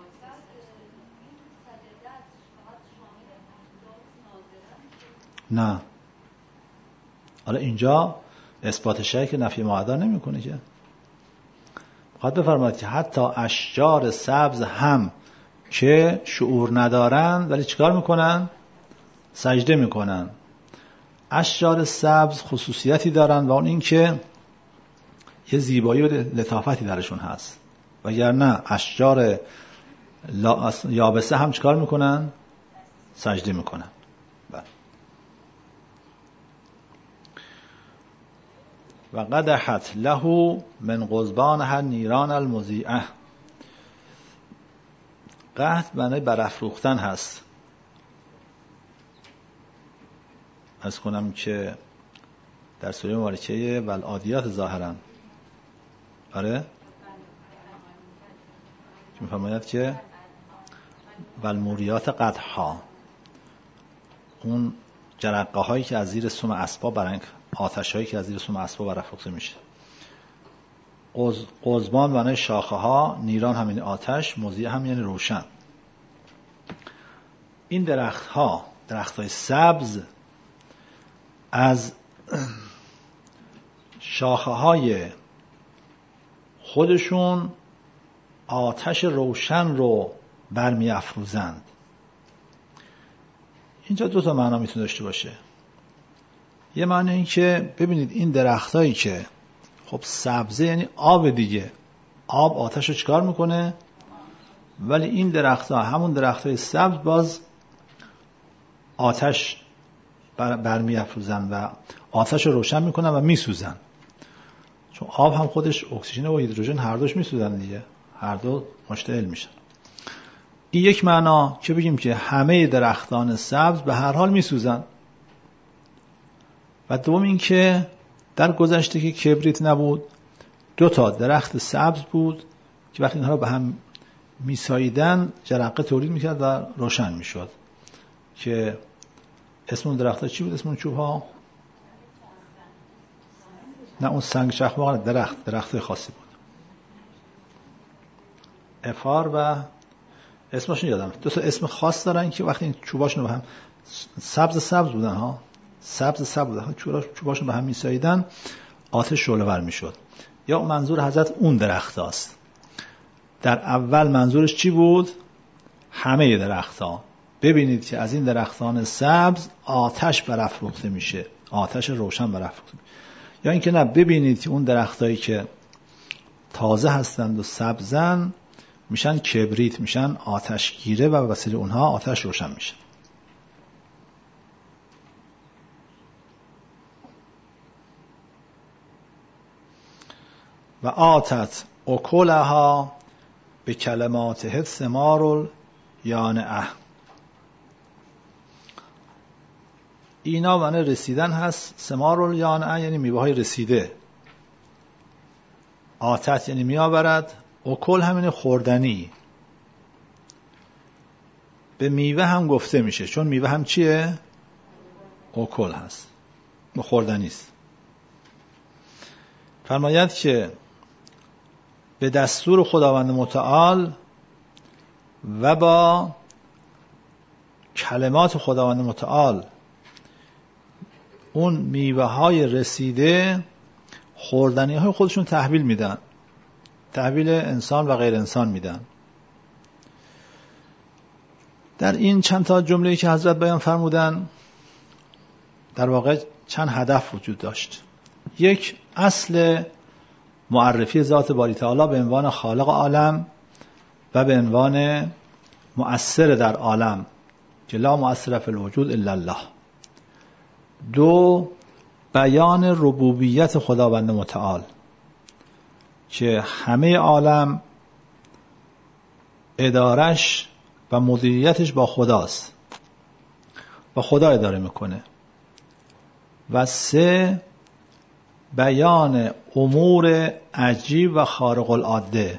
نه. حالا اینجا اثبات شیء که نفی معدا نمیکنه که. خواهد بفرماید که حتی اشجار سبز هم که شعور ندارن ولی چیکار میکنن؟ سجده میکنن. اشجار سبز خصوصیتی دارن و اون این که یه زیبایی و لطافتی درشون هست، وگرنه اشجار یابسه هم چیکار میکنن؟ سجده میکنن. و قدحت له من قضبانها نیران المضیئه. قحط معنی برافروختن هست. از کنم که در سوره مبارکه والعادیات ظاهرا، آره که میفرماید که والموریات قدحا، اون جرقه هایی که از زیر سم اسباب برنگ، آتش هایی که از زیر سم اسباب برافروخته میشه. قضبان معنی شاخه ها، نیران همین آتش، مضیء هم یعنی روشن. این درخت ها، درخت های سبز، از شاخه های خودشون آتش روشن رو برمی افروزند. اینجا دو تا معنا میتونه داشته باشه. یه معنی این که ببینید این درختایی که خب سبزه یعنی آب دیگه، آب آتش رو چکار میکنه، ولی این درختها، همون درختای سبز، باز آتش برمی افروزن و آتش رو روشن میکنن و میسوزن. چون آب هم خودش اکسیژن و هیدروژن هر دوش میسوزن دیگه، هر دو مشتعل میشن. این یک معنا که بگیم که همه درختان سبز به هر حال میسوزن. و دوم این که در گذشته که کبریت نبود، دو تا درخت سبز بود که وقتی اینها رو به هم میساییدن جرقه تولید میکرد و روشن میشد. که اسم اون درخت‌ها چی بود؟ اسم اون چوب ها؟ نه اون سنگ چخماق درخت خاصی بود. افار و اسمشون یادم، دو تا اسم خاص دارن که وقتی این چوباشون رو به هم سبز بودن ها، سبز بودن، چوباشون به هم میساییدن آتش شعله‌ور میشد. یا منظور حضرت اون درخت هاست. در اول منظورش چی بود؟ همه درخت‌ها. ببینید که از این درختان سبز آتش برافروخته میشه، آتش روشن برافروخته میشه. یا اینکه نه، ببینید که اون درختایی که تازه هستند و سبزن میشن کبریت، میشن آتشگیره و وسیله اونها آتش روشن میشه. و آتت اکلها به کلماته ثمار یانعه. اینا معنی رسیدن هست. ثمار یانعه یعنی میوه های رسیده. آتت یعنی میآورد، اکل همین خوردنی. به میوه هم گفته میشه چون میوه هم چیه؟ اکل هست، خوردنی است. فرماید که به دستور خداوند متعال و با کلمات خداوند متعال اون میوه های رسیده خوردنی های خودشون تحویل میدن، تحویل انسان و غیر انسان میدن. در این چند تا جمله‌ای که حضرت بیان فرمودن در واقع چند هدف وجود داشت. یک، اصل معرفی ذات باری تعالی به عنوان خالق عالم و به عنوان مؤثر در عالم که لا مؤثر فی الوجود الا الله. دو، بیان ربوبیت خداوند متعال که همه عالم ادارش و مدیریتش با خداست و خدا اداره میکنه. و سه، بیان امور عجیب و خارق العاده،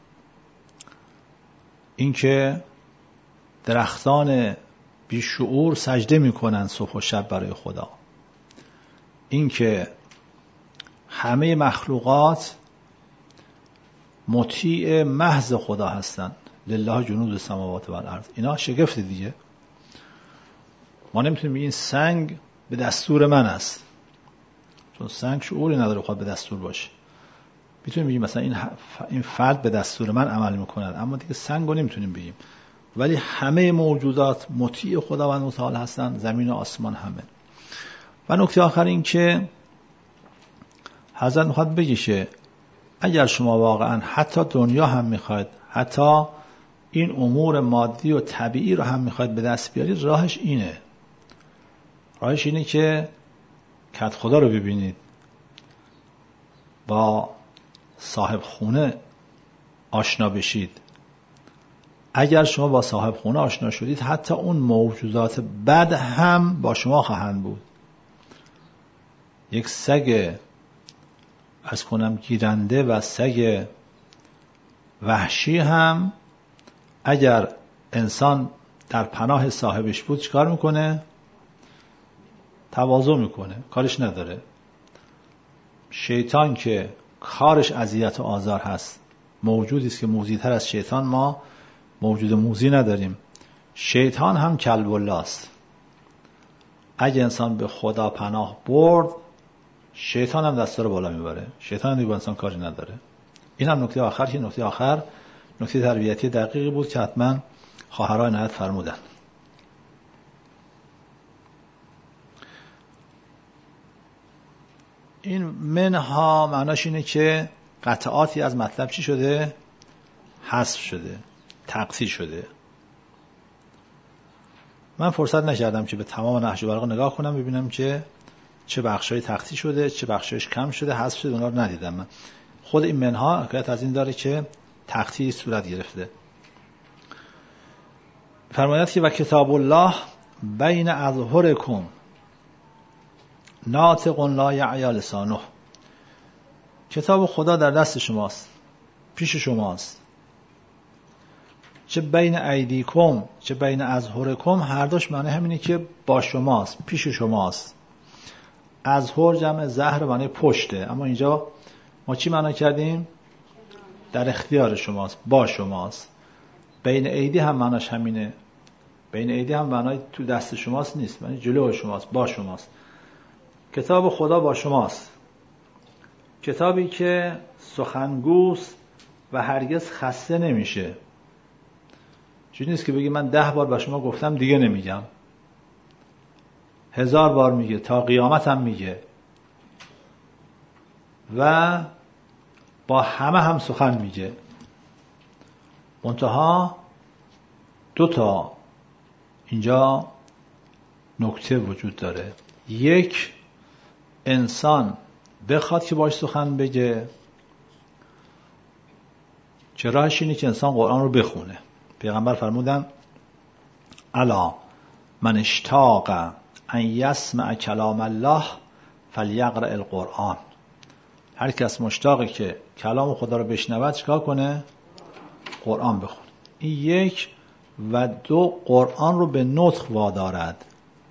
اینکه درختان بیشعور سجده میکنن صبح و شب برای خدا، اینکه همه مخلوقات مطیع محض خدا هستند، لله جنود السماوات و الارض. اینا شگفت دیگه. ما نمیتونیم این سنگ به دستور من است، چون سنگ شعوری نداره بخواد به دستور باشه. میتونیم بگیم مثلا این فرد به دستور من عمل میکند، اما دیگه سنگ رو نمیتونیم بگیم. ولی همه موجودات مطیع خداوند متعال هستن، زمین و آسمان همه. و نکته آخر این که حضرت میخواد بگیشه اگر شما واقعا حتی دنیا هم میخواید، حتی این امور مادی و طبیعی رو هم میخواید به دست بیارید، راهش اینه که کد خدا رو ببینید، با صاحب خونه آشنا بشید. اگر شما با صاحب خونه آشنا شدید، حتی اون موجودات بد هم با شما خواهند بود. یک سگ گیرنده و سگ وحشی هم اگر انسان در پناه صاحبش بود چیکار میکنه؟ تواضع میکنه، کارش نداره. شیطان که کارش اذیت و آزار هست، موجودی است که موذی‌تر از شیطان ما موجود موذی نداریم. شیطان هم کلب الله است. اگه انسان به خدا پناه برد، شیطان هم دستا رو بالا میبره. شیطان هم دیگه با انسان کاری نداره. این هم نکته آخر که نکته تربیتی دقیقی بود که حتما خواهرای عنایت فرمودن. این منها معناش اینه که قطعاتی از مطلب چی شده؟ حذف شده، تقطیع شده. من فرصت نکردم که به تمام نهج البلاغه نگاه کنم ببینم که چه بخشای تقطیع شده، چه بخشایش کم شده، حذف شده، اونا رو ندیدم. من خود این منها حکایت از این داره که تقطیع صورت گرفته. فرماید که و کتاب الله بین اظهرکم ناطق لا یعی لسانه. کتاب خدا در دست شماست، پیش شماست. چه بین ایدیکم چه بین اظهرکم، هر دوش معنی همینه که با شماست، پیش شماست. ازهر جمع زهر معنی پشته، اما اینجا ما چی معنا کردیم؟ در اختیار شماست، با شماست. بین ایدی هم معناش همینه. بین ایدی هم معنای تو دست شماست نیست، معنی جلو شماست، با شماست. کتاب خدا با شماست، کتابی که سخنگوست و هرگز خسته نمیشه. چیزی نیست که بگی من 10 بار به شما گفتم دیگه نمیگم، 1000 بار میگه، تا قیامت هم میگه و با همه هم سخن میگه. منتها 2 تا اینجا نکته وجود داره. یک، انسان بخواد که باش سخن بگه، چه راهش اینه که انسان قرآن رو بخونه. پیغمبر فرمودن الا من اشتاق ان یسمع کلام الله فلیقرأ القرآن. هر کس مشتاقه که کلام خدا رو بشنود چیکار کنه؟ قرآن بخونه. این 1 و 2 قرآن رو به نطق وادارد.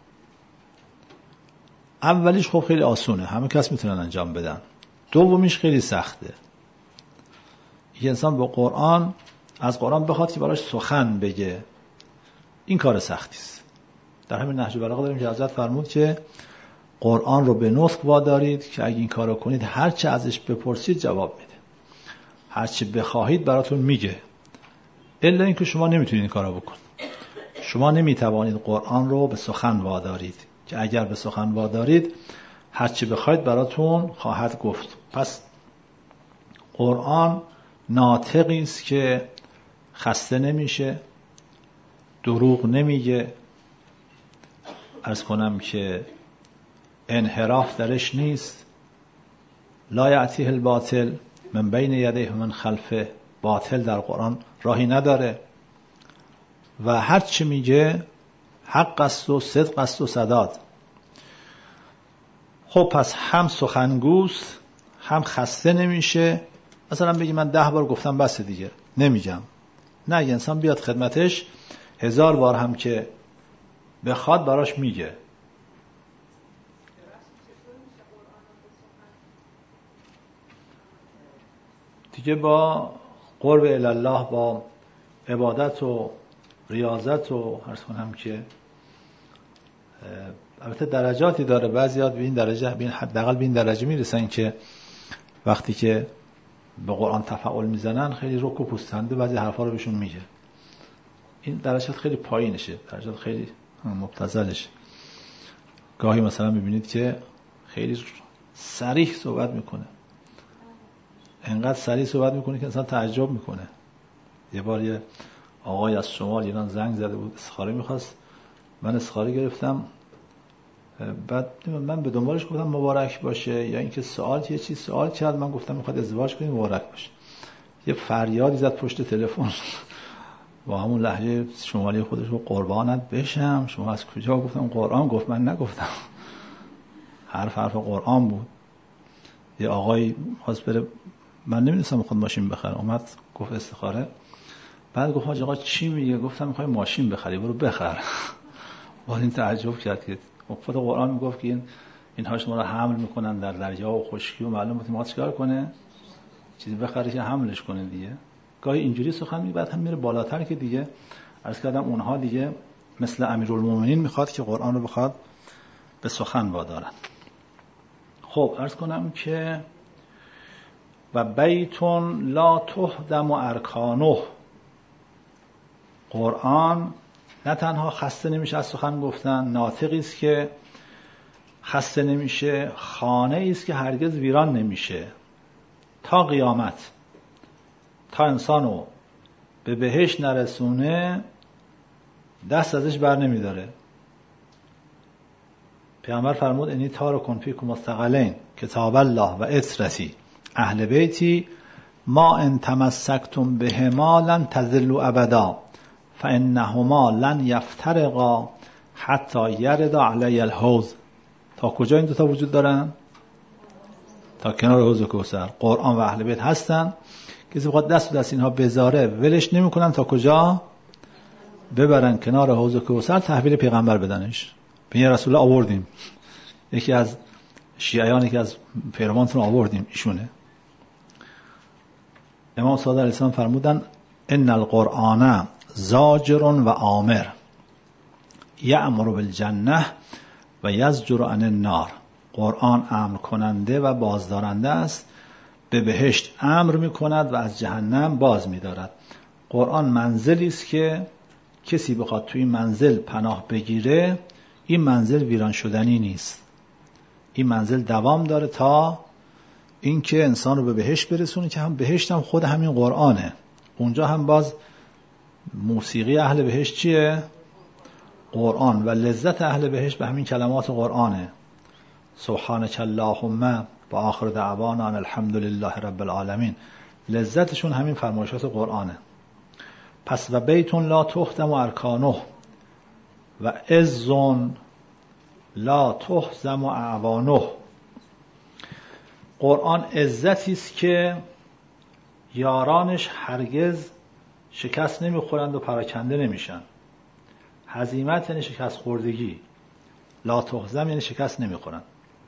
اولیش خب خیلی آسونه، همه کس میتونن انجام بدن. دومیش خیلی سخته. یک انسان با قرآن، از قرآن بخواد که براش سخن بگه، این کار سختی است. در همین نهج البلاغه داریم که حضرت فرمود که قرآن رو به نطق وادارید که اگه این کارو کنید هر چه ازش بپرسید جواب میده، هر چه بخواهید براتون میگه. الا اینکه شما نمیتونید این کارو بکنید. شما نمیتوانید قرآن رو به سخن وادارید که اگر به سخن وادارید هر چه بخواید براتون خواهد گفت. پس قرآن ناطقی است که خسته نمیشه، دروغ نمیگه، عرض کنم که انحراف درش نیست. لا یأتیه الباطل من بین یدیه من خلفه. باطل در قرآن راهی نداره و هر چی میگه حق است و صدق است و سداد. خب پس هم سخنگوست، هم خسته نمیشه. مثلا بگی من 10 بار گفتم بس دیگه نمیگم. نه، اگه انسان بیاد خدمتش 1000 بار هم که بخواد براش میگه. دیگه با قرب الله، با عبادت و ریاضت و عرض کنم که البته درجاتی داره. بعضیات به این درجه، حداقل به این درجه میرسن که وقتی که به قرآن تفاعل میزنن خیلی رک و پوستنده بعضی حرفا رو بهشون میگه. این درجات خیلی پایینشه، درجات خیلی مبتذلشه. گاهی مثلا میبینید که خیلی صریح صحبت میکنه، انقدر صریح صحبت میکنه که انسان تعجب میکنه. یه بار یه آقای از شمال ایران زنگ زده بود، استخاره میخواست. من استخاره گرفتم، بعد من به دنبالش گفتم مبارک باشه، یا اینکه یه چیز سوال کرد، من گفتم میخواد ازدواج کنیم مبارک باشه. یه فریادی زد پشت تلفن با همون لهجه شمالی خودش، رو قربانت بشم، شما از کجا؟ گفتم قرآن گفت. من نگفتم، حرف قرآن بود. یه آقای خواست بره، من نمیدونستم میخواد ماشین بخره، اومد گفت استخاره. بعد گفت حاج آقا چی میگه؟ گفتم میخوای ماشین بخری، برو بخر. بعد این تعجب کرد که خود قرآن میگفت که اینها شما رو حمل میکنن در دریا و خشکی و معلوم بود میخواد چیکار کنه، چیزی بخره که حملش کنه دیگه. گاهی اینجوری سخن میگه، بعد هم میره بالاتر که دیگه عرض کردم اونها دیگه مثل امیرالمومنین میخواد که قرآن رو بخواد به سخن وادارن. خب عرض کنم که و بیتون لا تهدم ارکانه. قرآن نه تنها خسته نمیشه از سخن گفتن، ناطقی است که خسته نمیشه، خانه است که هرگز ویران نمیشه تا قیامت. تا انسانو به بهشت نرسونه دست ازش بر نمیداره. پیامبر فرمود انی تارکون فیکم مستقلین کتاب الله و اطرتی اهل بیتی ما ان تمسکتم بهما لن تضلوا ابدا فانهما لن یفترقا حتی یرد علی الحوض. تا کجا این دوتا وجود دارن؟ تا کنار حوض کوثر. قرآن و اهل بیت هستن، کسی بخواد دست و دست اینها بذاره ولش نمیکنن تا کجا؟ ببرن کنار حوض کوثر، تحویل پیغمبر بدنش. به رسول الله آوردیم. یکی از شیعیانی که از پیروانتون آوردیم ایشونه. امام صادق علیه السلام فرمودن ان القرآن زاجر و آمر یأمر بالجنة و یزجر عن النار. قرآن امر کننده و بازدارنده است، به بهشت امر میکند و از جهنم باز میدارد. قرآن منزلی است که کسی بخواد توی این منزل پناه بگیره، این منزل ویران شدنی نیست. این منزل دوام داره تا اینکه انسان رو به بهشت برسونه، که هم بهشت هم خود همین قرآنه. اونجا هم باز موسیقی اهل بهشت چیه؟ قرآن. و لذت اهل بهشت به همین کلمات قرآنه. سبحانك اللهم و آخر دعوانا ان الحمد لله رب العالمین. لذتشون همین فرمایشات قرآنه. پس و بیت لا تهدم ارکانه و عز لا تهزم اعوانه. قرآن عزتی است که یارانش هرگز شکست نمیخورند و پراکنده نمیشن. هزیمت یعنی شکست خوردگی، لا تهزم یعنی شکست نمیخورند.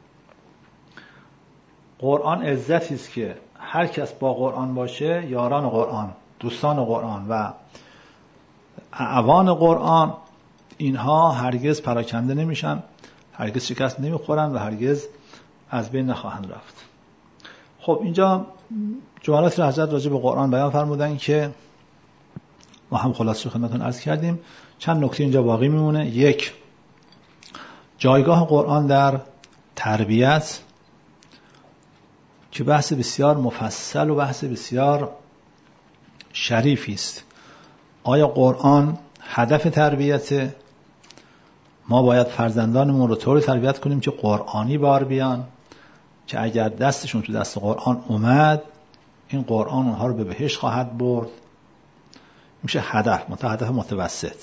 قرآن عزتی است که هر کس با قرآن باشه، یاران قرآن، دوستان قرآن و اعوان قرآن، اینها هرگز پراکنده نمیشن، هرگز شکست نمیخورن و هرگز از بین نخواهند رفت. خب اینجا جملاتی را حضرت راجع به قرآن بیان فرمودن که ما هم خلاصه خدمتتون عرض کردیم. چند نکته اینجا باقی میمونه. یک، جایگاه قرآن در تربیت که بحث بسیار مفصل و بحث بسیار شریفی است. آیا قرآن هدف تربیته؟ ما باید فرزندانمون رو طوری تربیت کنیم که قرآنی بار بیان، که اگر دستشون تو دست قرآن اومد، این قرآن اونها رو به بهشت خواهد برد. میشه هدف متوسط.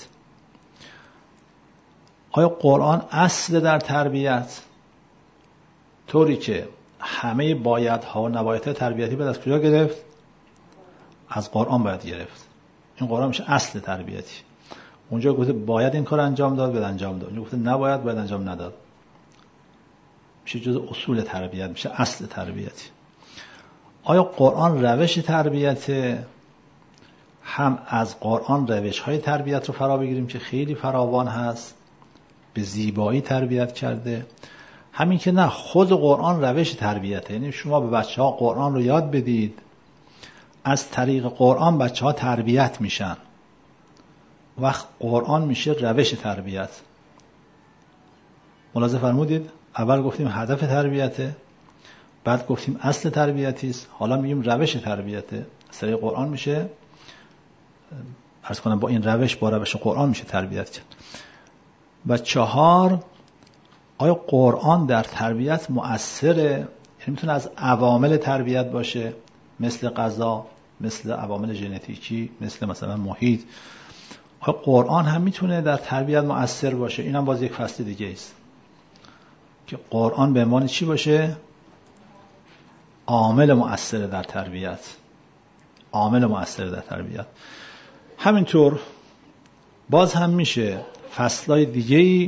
آیا قرآن اصل در تربیت؟ طوری که همه بایدها و نبایدها تربیتی باید از کجا گرفت؟ از قرآن باید گرفت. این قرآن میشه اصل تربیتی. اونجا گفته باید این کار انجام داد، باید انجام داد. اونجا گفته نباید، باید انجام نداد. میشه جز اصول تربیت، میشه اصل تربیتی. آیا قرآن روش تربیت؟ هم از قرآن روش‌های تربیت رو فرا بگیریم که خیلی فراوان هست، به زیبایی تربیت کرده. همین که نه، خود قرآن روش تربیته. یعنی شما به بچه‌ها قرآن رو یاد بدید، از طریق قرآن بچه‌ها تربیت میشن. وقت قرآن میشه روش تربیت. ملاحظه فرمودید؟ اول گفتیم هدف تربیته، بعد گفتیم اصل تربیتی است، حالا میگیم روش تربیته. از طریق قرآن میشه، عرض کنم با این روش، با روش قرآن میشه تربیت کرد. و چهار، آیا قرآن در تربیت مؤثره؟ یعنی میتونه از عوامل تربیت باشه، مثل غذا، مثل عوامل ژنتیکی، مثل مثلا محیط. آیا قرآن هم میتونه در تربیت مؤثر باشه؟ این هم باز یک فصل دیگه است که قرآن به عنوان چی باشه؟ عامل مؤثر در تربیت. عامل مؤثر در تربیت. همینطور باز هم میشه فصلای دیگه‌ای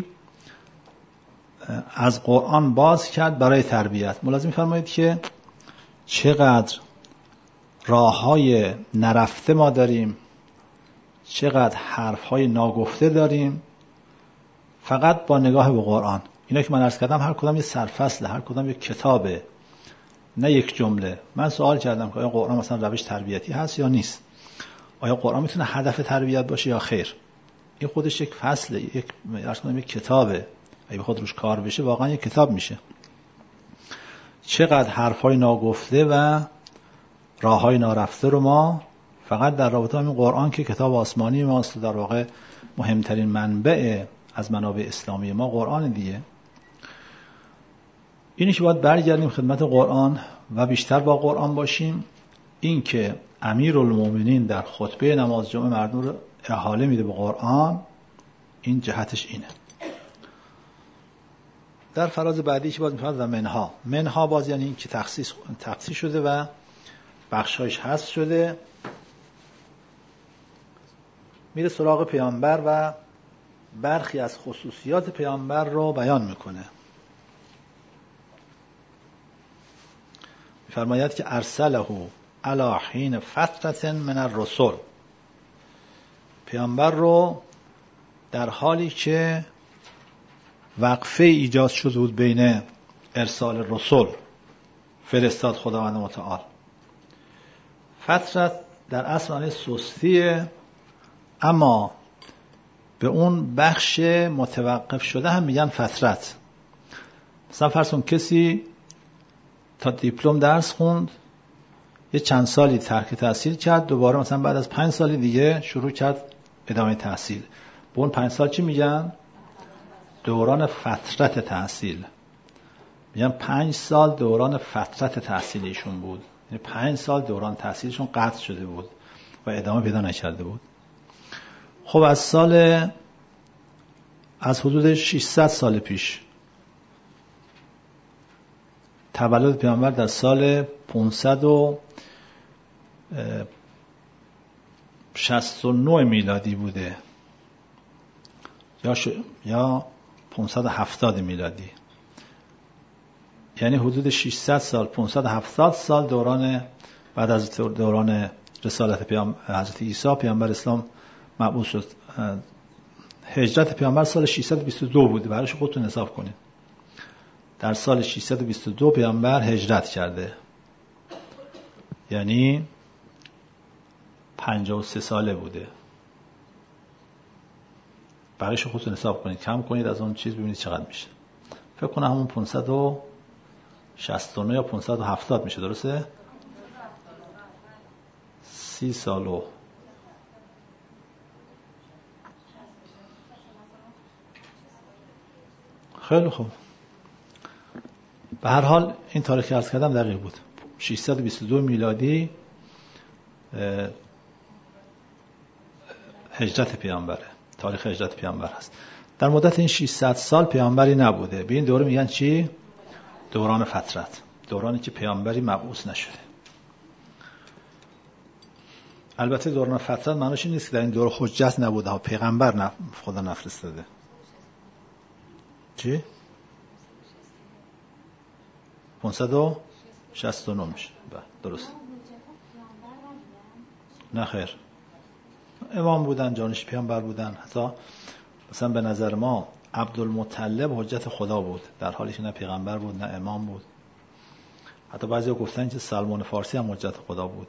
از قرآن باز کرد برای تربیت. ملاحظه می‌فرمایید که چقدر راه‌های نرفته ما داریم، چقدر حرف‌های ناگفته داریم، فقط با نگاه به قرآن. اینا که من عرض کردم هر کدام یه سرفصل، هر کدام یه کتابه، نه یک جمله. من سوال کردم که آیا قرآن مثلا روش تربیتی هست یا نیست؟ آیا قرآن میتونه هدف تربیت باشه یا خیر؟ این خودش یک فصله، یک کتابه. اگه بخواد روش کار بشه واقعا یک کتاب میشه. چقدر حرفای ناگفته و راههای نارفته رو ما فقط در رابطه با این قرآن که کتاب آسمانی ماست، در واقع مهمترین منبع از منابع اسلامی ما قرآن دیگه. اینی که باید برگردیم خدمت قرآن و بیشتر با قرآن باشیم. این که امیرالمومنین در خطبه نماز جمعه مردم رو احاله میده به قرآن، این جهتش اینه. در فراز بعدی که باز میفرد و منها باز یعنی این که تخصیص شده و بخشایش حذف شده، میره سراغ پیامبر و برخی از خصوصیات پیامبر رو بیان میکنه. فرماید که ارسله علی حین فترة من الرسل، پیامبر رو در حالی که وقفه ایجاد شده بود بین ارسال رسول فرستاد خداوند متعال. فترت در اصل معنی سستیه، اما به اون بخش متوقف شده هم میگن فترت. مثلا فرض کن کسی تا دیپلم درس خوند، یه چند سالی ترک تحصیل کرد، دوباره مثلا بعد از 5 سال دیگه شروع کرد ادامه تحصیل. به اون 5 سال چی میگن؟ دوران فترت تحصیل. میگن 5 سال دوران فترت تحصیلیشون بود، یعنی 5 سال دوران تحصیلشون قطع شده بود و ادامه پیدا نکرده بود. خب از حدود 600 سال پیش تولد پیامبر در سال 569 میلادی بوده یا 570 میلادی، یعنی حدود 600 سال 570 سال دوران بعد از دوران رسالت حضرت عیسی پیامبر اسلام مبعوث شد. هجرت پیامبر سال 622 بوده، براش خودتون حساب کنید. در سال 622 پیامبر هجرت کرده، یعنی 53 ساله بوده. براش خودتون حساب کنید، کم کنید از اون چیز ببینید چقدر میشه. فکر کنم همون 569 یا 570 میشه، درسته؟ 30 سالو خیلی خوب. به هر حال این تاریخی عرض کردم دقیق بود. 622 میلادی هجرت پیامبره، تاریخ هجرت پیامبر هست. در مدت این 600 سال پیامبری نبوده. به این دوره میگن چی؟ دوران فترت، دورانی که پیامبری مبعوث نشده. البته دوران فترت معنیش این نیست که در این دوره حجت نبوده ها، پیغمبر خدا نفرستاده. چی؟ 569 میشه. درست. نه خیر، امام بودن، جانشین پیامبر بودن. حتی مثلا به نظر ما عبدالمطلب حجت خدا بود، در حالی که نه پیغمبر بود نه امام بود. حتی بعضی ها گفتن که سلمان فارسی هم حجت خدا بود.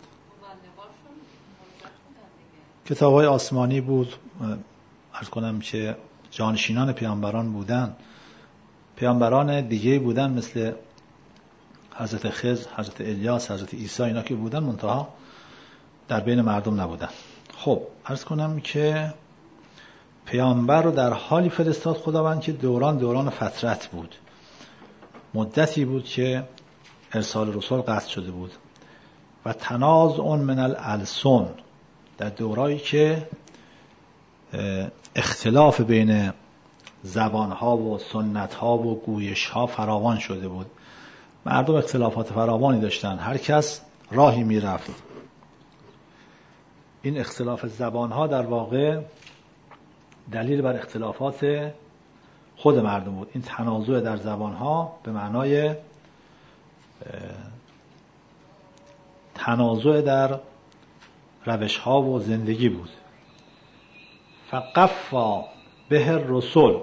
کتاب‌های آسمانی بود. عرض کنم که جانشینان پیامبران بودن، پیامبران دیگه بودن مثل حضرت خضر، حضرت الیاس، حضرت عیسی، اینا که بودن منتها در بین مردم نبودن. خب عرض کنم که پیامبر رو در حالی فرستاد خداوند که دوران فترت بود، مدتی بود که ارسال رسول قطع شده بود و تنازع من الالسن، در دورایی که اختلاف بین زبانها و سنتها و گویشها فراوان شده بود. مردم اختلافات فراوانی داشتن، هر کس راهی میرفت. این اختلاف زبانها در واقع دلیل بر اختلافات خود مردم بود. این تنازع در زبانها به معنای تنازع در روشها و زندگی بود. فقفا به الرسل،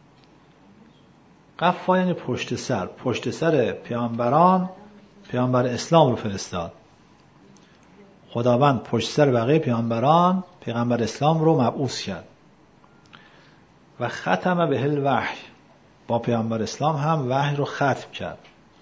قفا یعنی پشت سر پیامبران، پیامبر اسلام رو فرستاد. خداوند پشت سر بقیه پیامبران پیغمبر اسلام رو مبعوث کرد. و ختم به الوحی، با پیامبر اسلام هم وحی رو ختم کرد.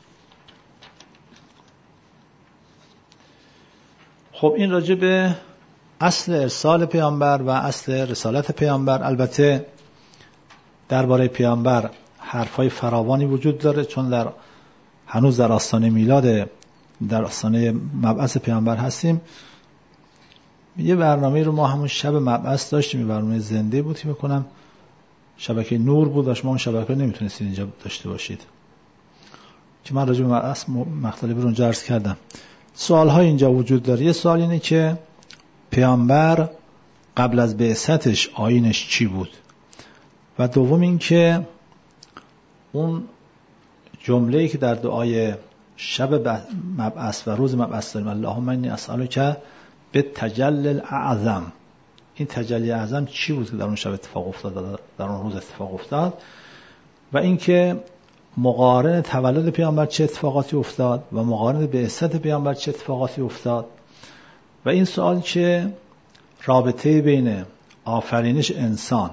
خب این راجع به اصل ارسال پیامبر و اصل رسالت پیامبر. البته درباره پیامبر حرفای فراوانی وجود داره، چون هنوز در آستانه میلاد، در آستانه مبعث پیامبر هستیم. یه برنامه رو ما همون شب مبعث داشتیم، برنامه زنده بود که میکنم شبکه نور بود، داشت ما اون شبکه نمیتونستید اینجا داشته باشید که من راجع به مبعث مختلفی رو اونجا عرض کردم. سوال‌های اینجا وجود داره. یه سوال اینه که پیامبر قبل از بعثتش آیینش چی بود؟ و دوم این که اون جمله‌ای که در دعای شب مبعث و روز مبعث داریم. اللهم انی اسألک بالتجلی الاعظم. این تجلی اعظم چی بود که در اون شب اتفاق افتاد، در اون روز اتفاق افتاد؟ و اینکه مقارن تولد پیامبر چه اتفاقاتی افتاد و مقارن بعثت پیامبر چه اتفاقاتی افتاد. و این سوال که رابطه بین آفرینش انسان،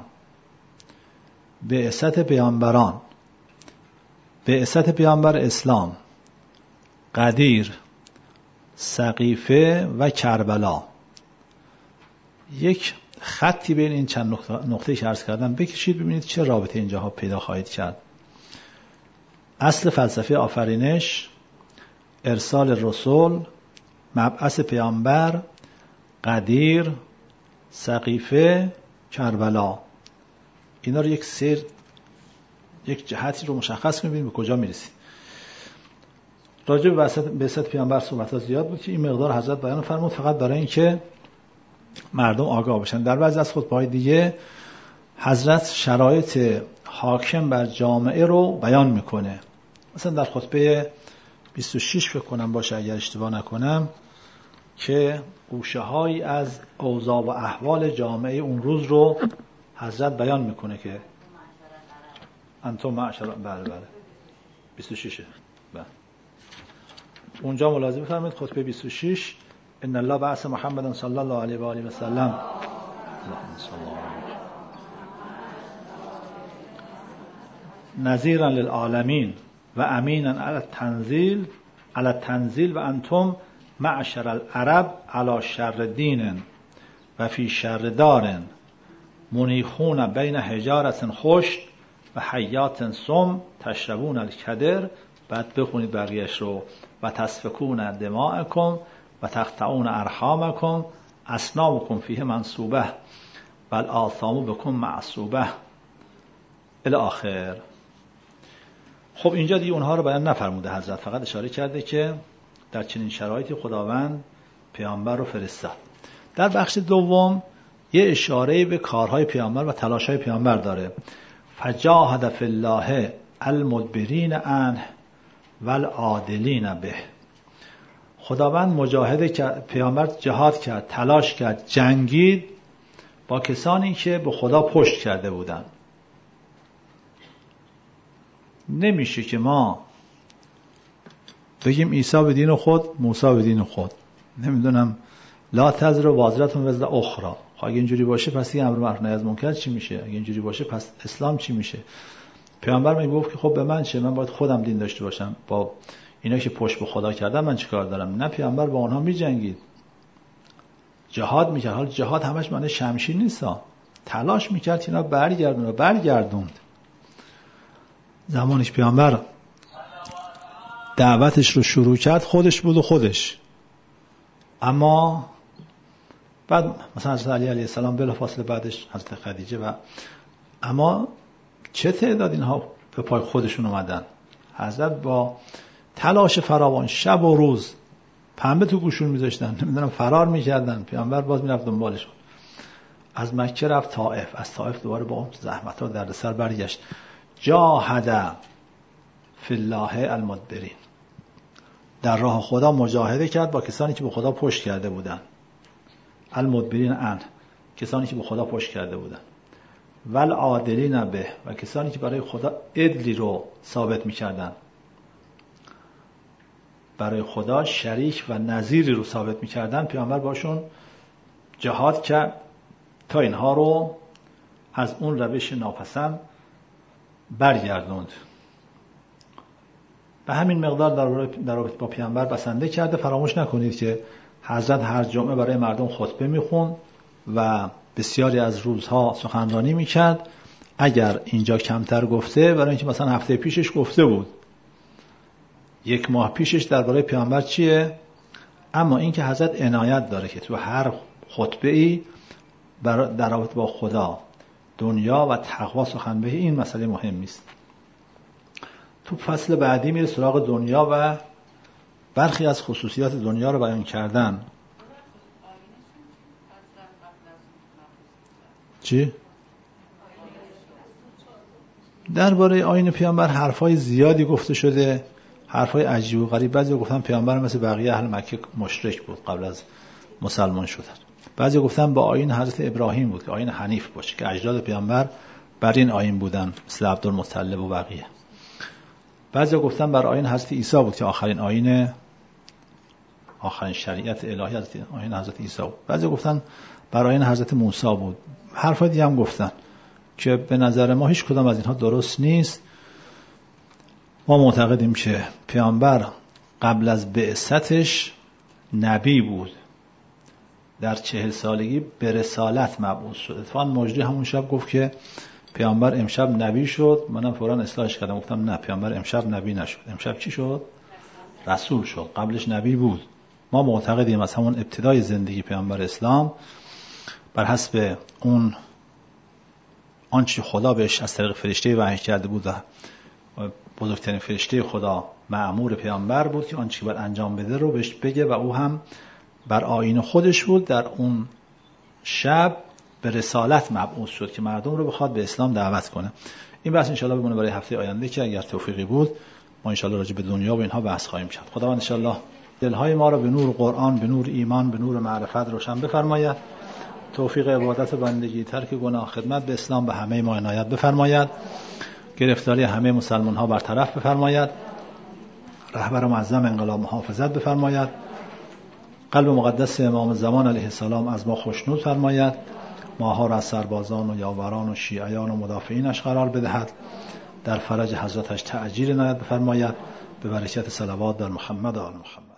بعثت پیامبران، بعثت پیامبر اسلام، غدیر، سقیفه و کربلا، یک خطی بین این چند نقطه که عرض کردم بکشید ببینید چه رابطه اینجاها پیدا خواهید کرد. اصل فلسفه آفرینش، ارسال رسول، مبعث پیامبر، غدیر، سقیفه، کربلا، اینا رو یک جهتی رو مشخص کنید به کجا میرسید. راجع به بعثت پیامبر صحبت‌ها زیاد بود که این مقدار حضرت بیان فرمود فقط برای اینکه مردم آگاه بشن. در بعضی از خطبه‌های دیگه حضرت شرایط حاکم بر جامعه رو بیان میکنه. مثلا در خطبه 26 فکر کنم باشه اگر اشتباه نکنم، که گوشه‌هایی از اوضاع و احوال جامعه اون روز رو حضرت بیان میکنه که انتم معشر، بله 26 بله. اونجا ملاحظه بفرمایید خطبه 26 ان الله بعث محمد صلی الله علیه و آله و سلم اللهم صل نذیرا للعالمین و امینا علی التنزیل و انتم معشر العرب علی شر دین و فی شر دار منیخون بین حجارت خشک و حیات سم تشربون الکدر. بعد بخونید بقیه‌اش رو. و تسفکون دماءکم و تقطعون ارحامکم اسنامکم فیه منصوبه و الآثام بکم معصوبه الی آخر. خب اینجا دیگه اونها رو بیان نفرموده حضرت، فقط اشاره کرده که در چنین شرایطی خداوند پیامبر رو فرستاد. در بخش دوم یه اشاره به کارهای پیامبر و تلاشهای پیامبر داره. فجاهد فی الله المدبرین عنه والعادلین به. خداوند مجاهده کرد، پیامبر جهاد کرد، تلاش کرد، جنگید با کسانی که به خدا پشت کرده بودن. نمیشه که ما بگیم عیسی به دین خود، موسی به دین خود، نمیدونم لا تزر وازرة وزر اخرى. اگه اینجوری باشه پس این امر معروف نهی از منکر چی میشه؟ اگه اینجوری باشه پس اسلام چی میشه؟ پیامبر میگفت که خب به من چه، من باید خودم دین داشته باشم، با اینا که پشت به خدا کردن من چیکار دارم؟ نه، پیامبر با اونها میجنگید، جهاد میکرد. حالا جهاد همش معنی شمشیر نیست، تلاش میکرد اینا برگردوند. زمانش پیامبر دعوتش رو شروع کرد خودش بود و خودش، اما بعد مثلا حضرت علی علیه السلام بلافاصله بعدش حضرت خدیجه و اما چه تعداد اینها به پای خودشون اومدن. حضرت با تلاش فراوان شب و روز پنبه تو گوشون میذاشتن، نمیدونم فرار میکردن، پیامبر باز میرفت دنبالشون. از مکه رفت طائف، از طائف دوباره با زحمت‌ها دردسر برگشت. جاهد فی الله المدبرین، در راه خدا مجاهده کرد با کسانی که به خدا پشت کرده بودن. المدبرین عنه، کسانی که به خدا پشت کرده بودن. والعادلین به، و کسانی که برای خدا عدلی رو ثابت میکردن، برای خدا شریک و نظیری رو ثابت میکردن. پیامبر باشون جهاد کرد تا اینها رو از اون روش ناپسند برگردوند. به همین مقدار در رابطه با پیامبر بسنده کرده. فراموش نکنید که حضرت هر جمعه برای مردم خطبه میخوند و بسیاری از روزها سخنرانی میکرد. اگر اینجا کمتر گفته، برای اینکه مثلا هفته پیشش گفته بود، 1 ماه پیشش درباره پیامبر چیه، اما اینکه حضرت عنایت داره که تو هر خطبه‌ای در رابطه با خدا، دنیا و تقوا سخن بگه. این مسئله مهم است. تو فصل بعدی میره سراغ دنیا و برخی از خصوصیات دنیا رو بیان کردن. چی؟ درباره آیین پیامبر حرفای زیادی گفته شده. حرفای عجیب و غریب. بعضی گفتن پیامبر مثل بقیه اهل مکه مشرک بود قبل از مسلمان شدن. بعضی گفتن با آیین حضرت ابراهیم بود که آیین حنیف باشه، که اجداد پیامبر بر این آیین بودن مثل عبدالمطلب و بقیه. بعضی گفتن بر آیین حضرت عیسی بود که آخرین شریعت الهی آیین حضرت عیسی بود. بعضی گفتن بر آیین حضرت موسی بود. حرفای دیگه هم گفتن که به نظر ما هیچ کدام از اینها درست نیست. ما معتقدیم که پیامبر قبل از بعثتش نبی بود، در 40 سالگی به رسالت مبعوث شد. اتفاقا مجری همون شب گفت که پیامبر امشب نبی شد. منم فوراً اصلاحش کردم، گفتم نه، پیامبر امشب نبی نشد. امشب چی شد؟ رسول شد. قبلش نبی بود. ما معتقدیم از همون ابتدای زندگی پیامبر اسلام بر حسب اون آنچه خدا بهش از طریق فرشته وحی کرده بود و بزرگترین فرشته خدا مأمور پیامبر بود که آنچه باید انجام بده رو بهش بگه و او هم بر آیین خودش بود. در اون شب به رسالت مبعوث شد که مردم رو بخواد به اسلام دعوت کنه. این بحث انشالله بمونه برای هفته آینده که اگر توفیقی بود ما انشالله راجع به دنیا و اینها بحث خواهیم کرد. خداوند انشالله دلهای ما رو به نور قرآن، به نور ایمان، به نور معرفت روشن بفرماید. توفیق عبادت و بندگی، ترک گناه، خدمت به اسلام به همه ما عنایت بفرماید. گرفتاری همه مسلمان ها برطرف بفرماید. رهبر معظم انقلاب محافظت بفرماید. قلب مقدس امام زمان علیه السلام از ما خوشنود فرماید. ماها را از سربازان و یاوران و شیعیان و مدافعینش قرار بدهد. در فرج حضرتش تعجیل عنایت بفرماید. به برکت صلوات بر محمد و آل محمد.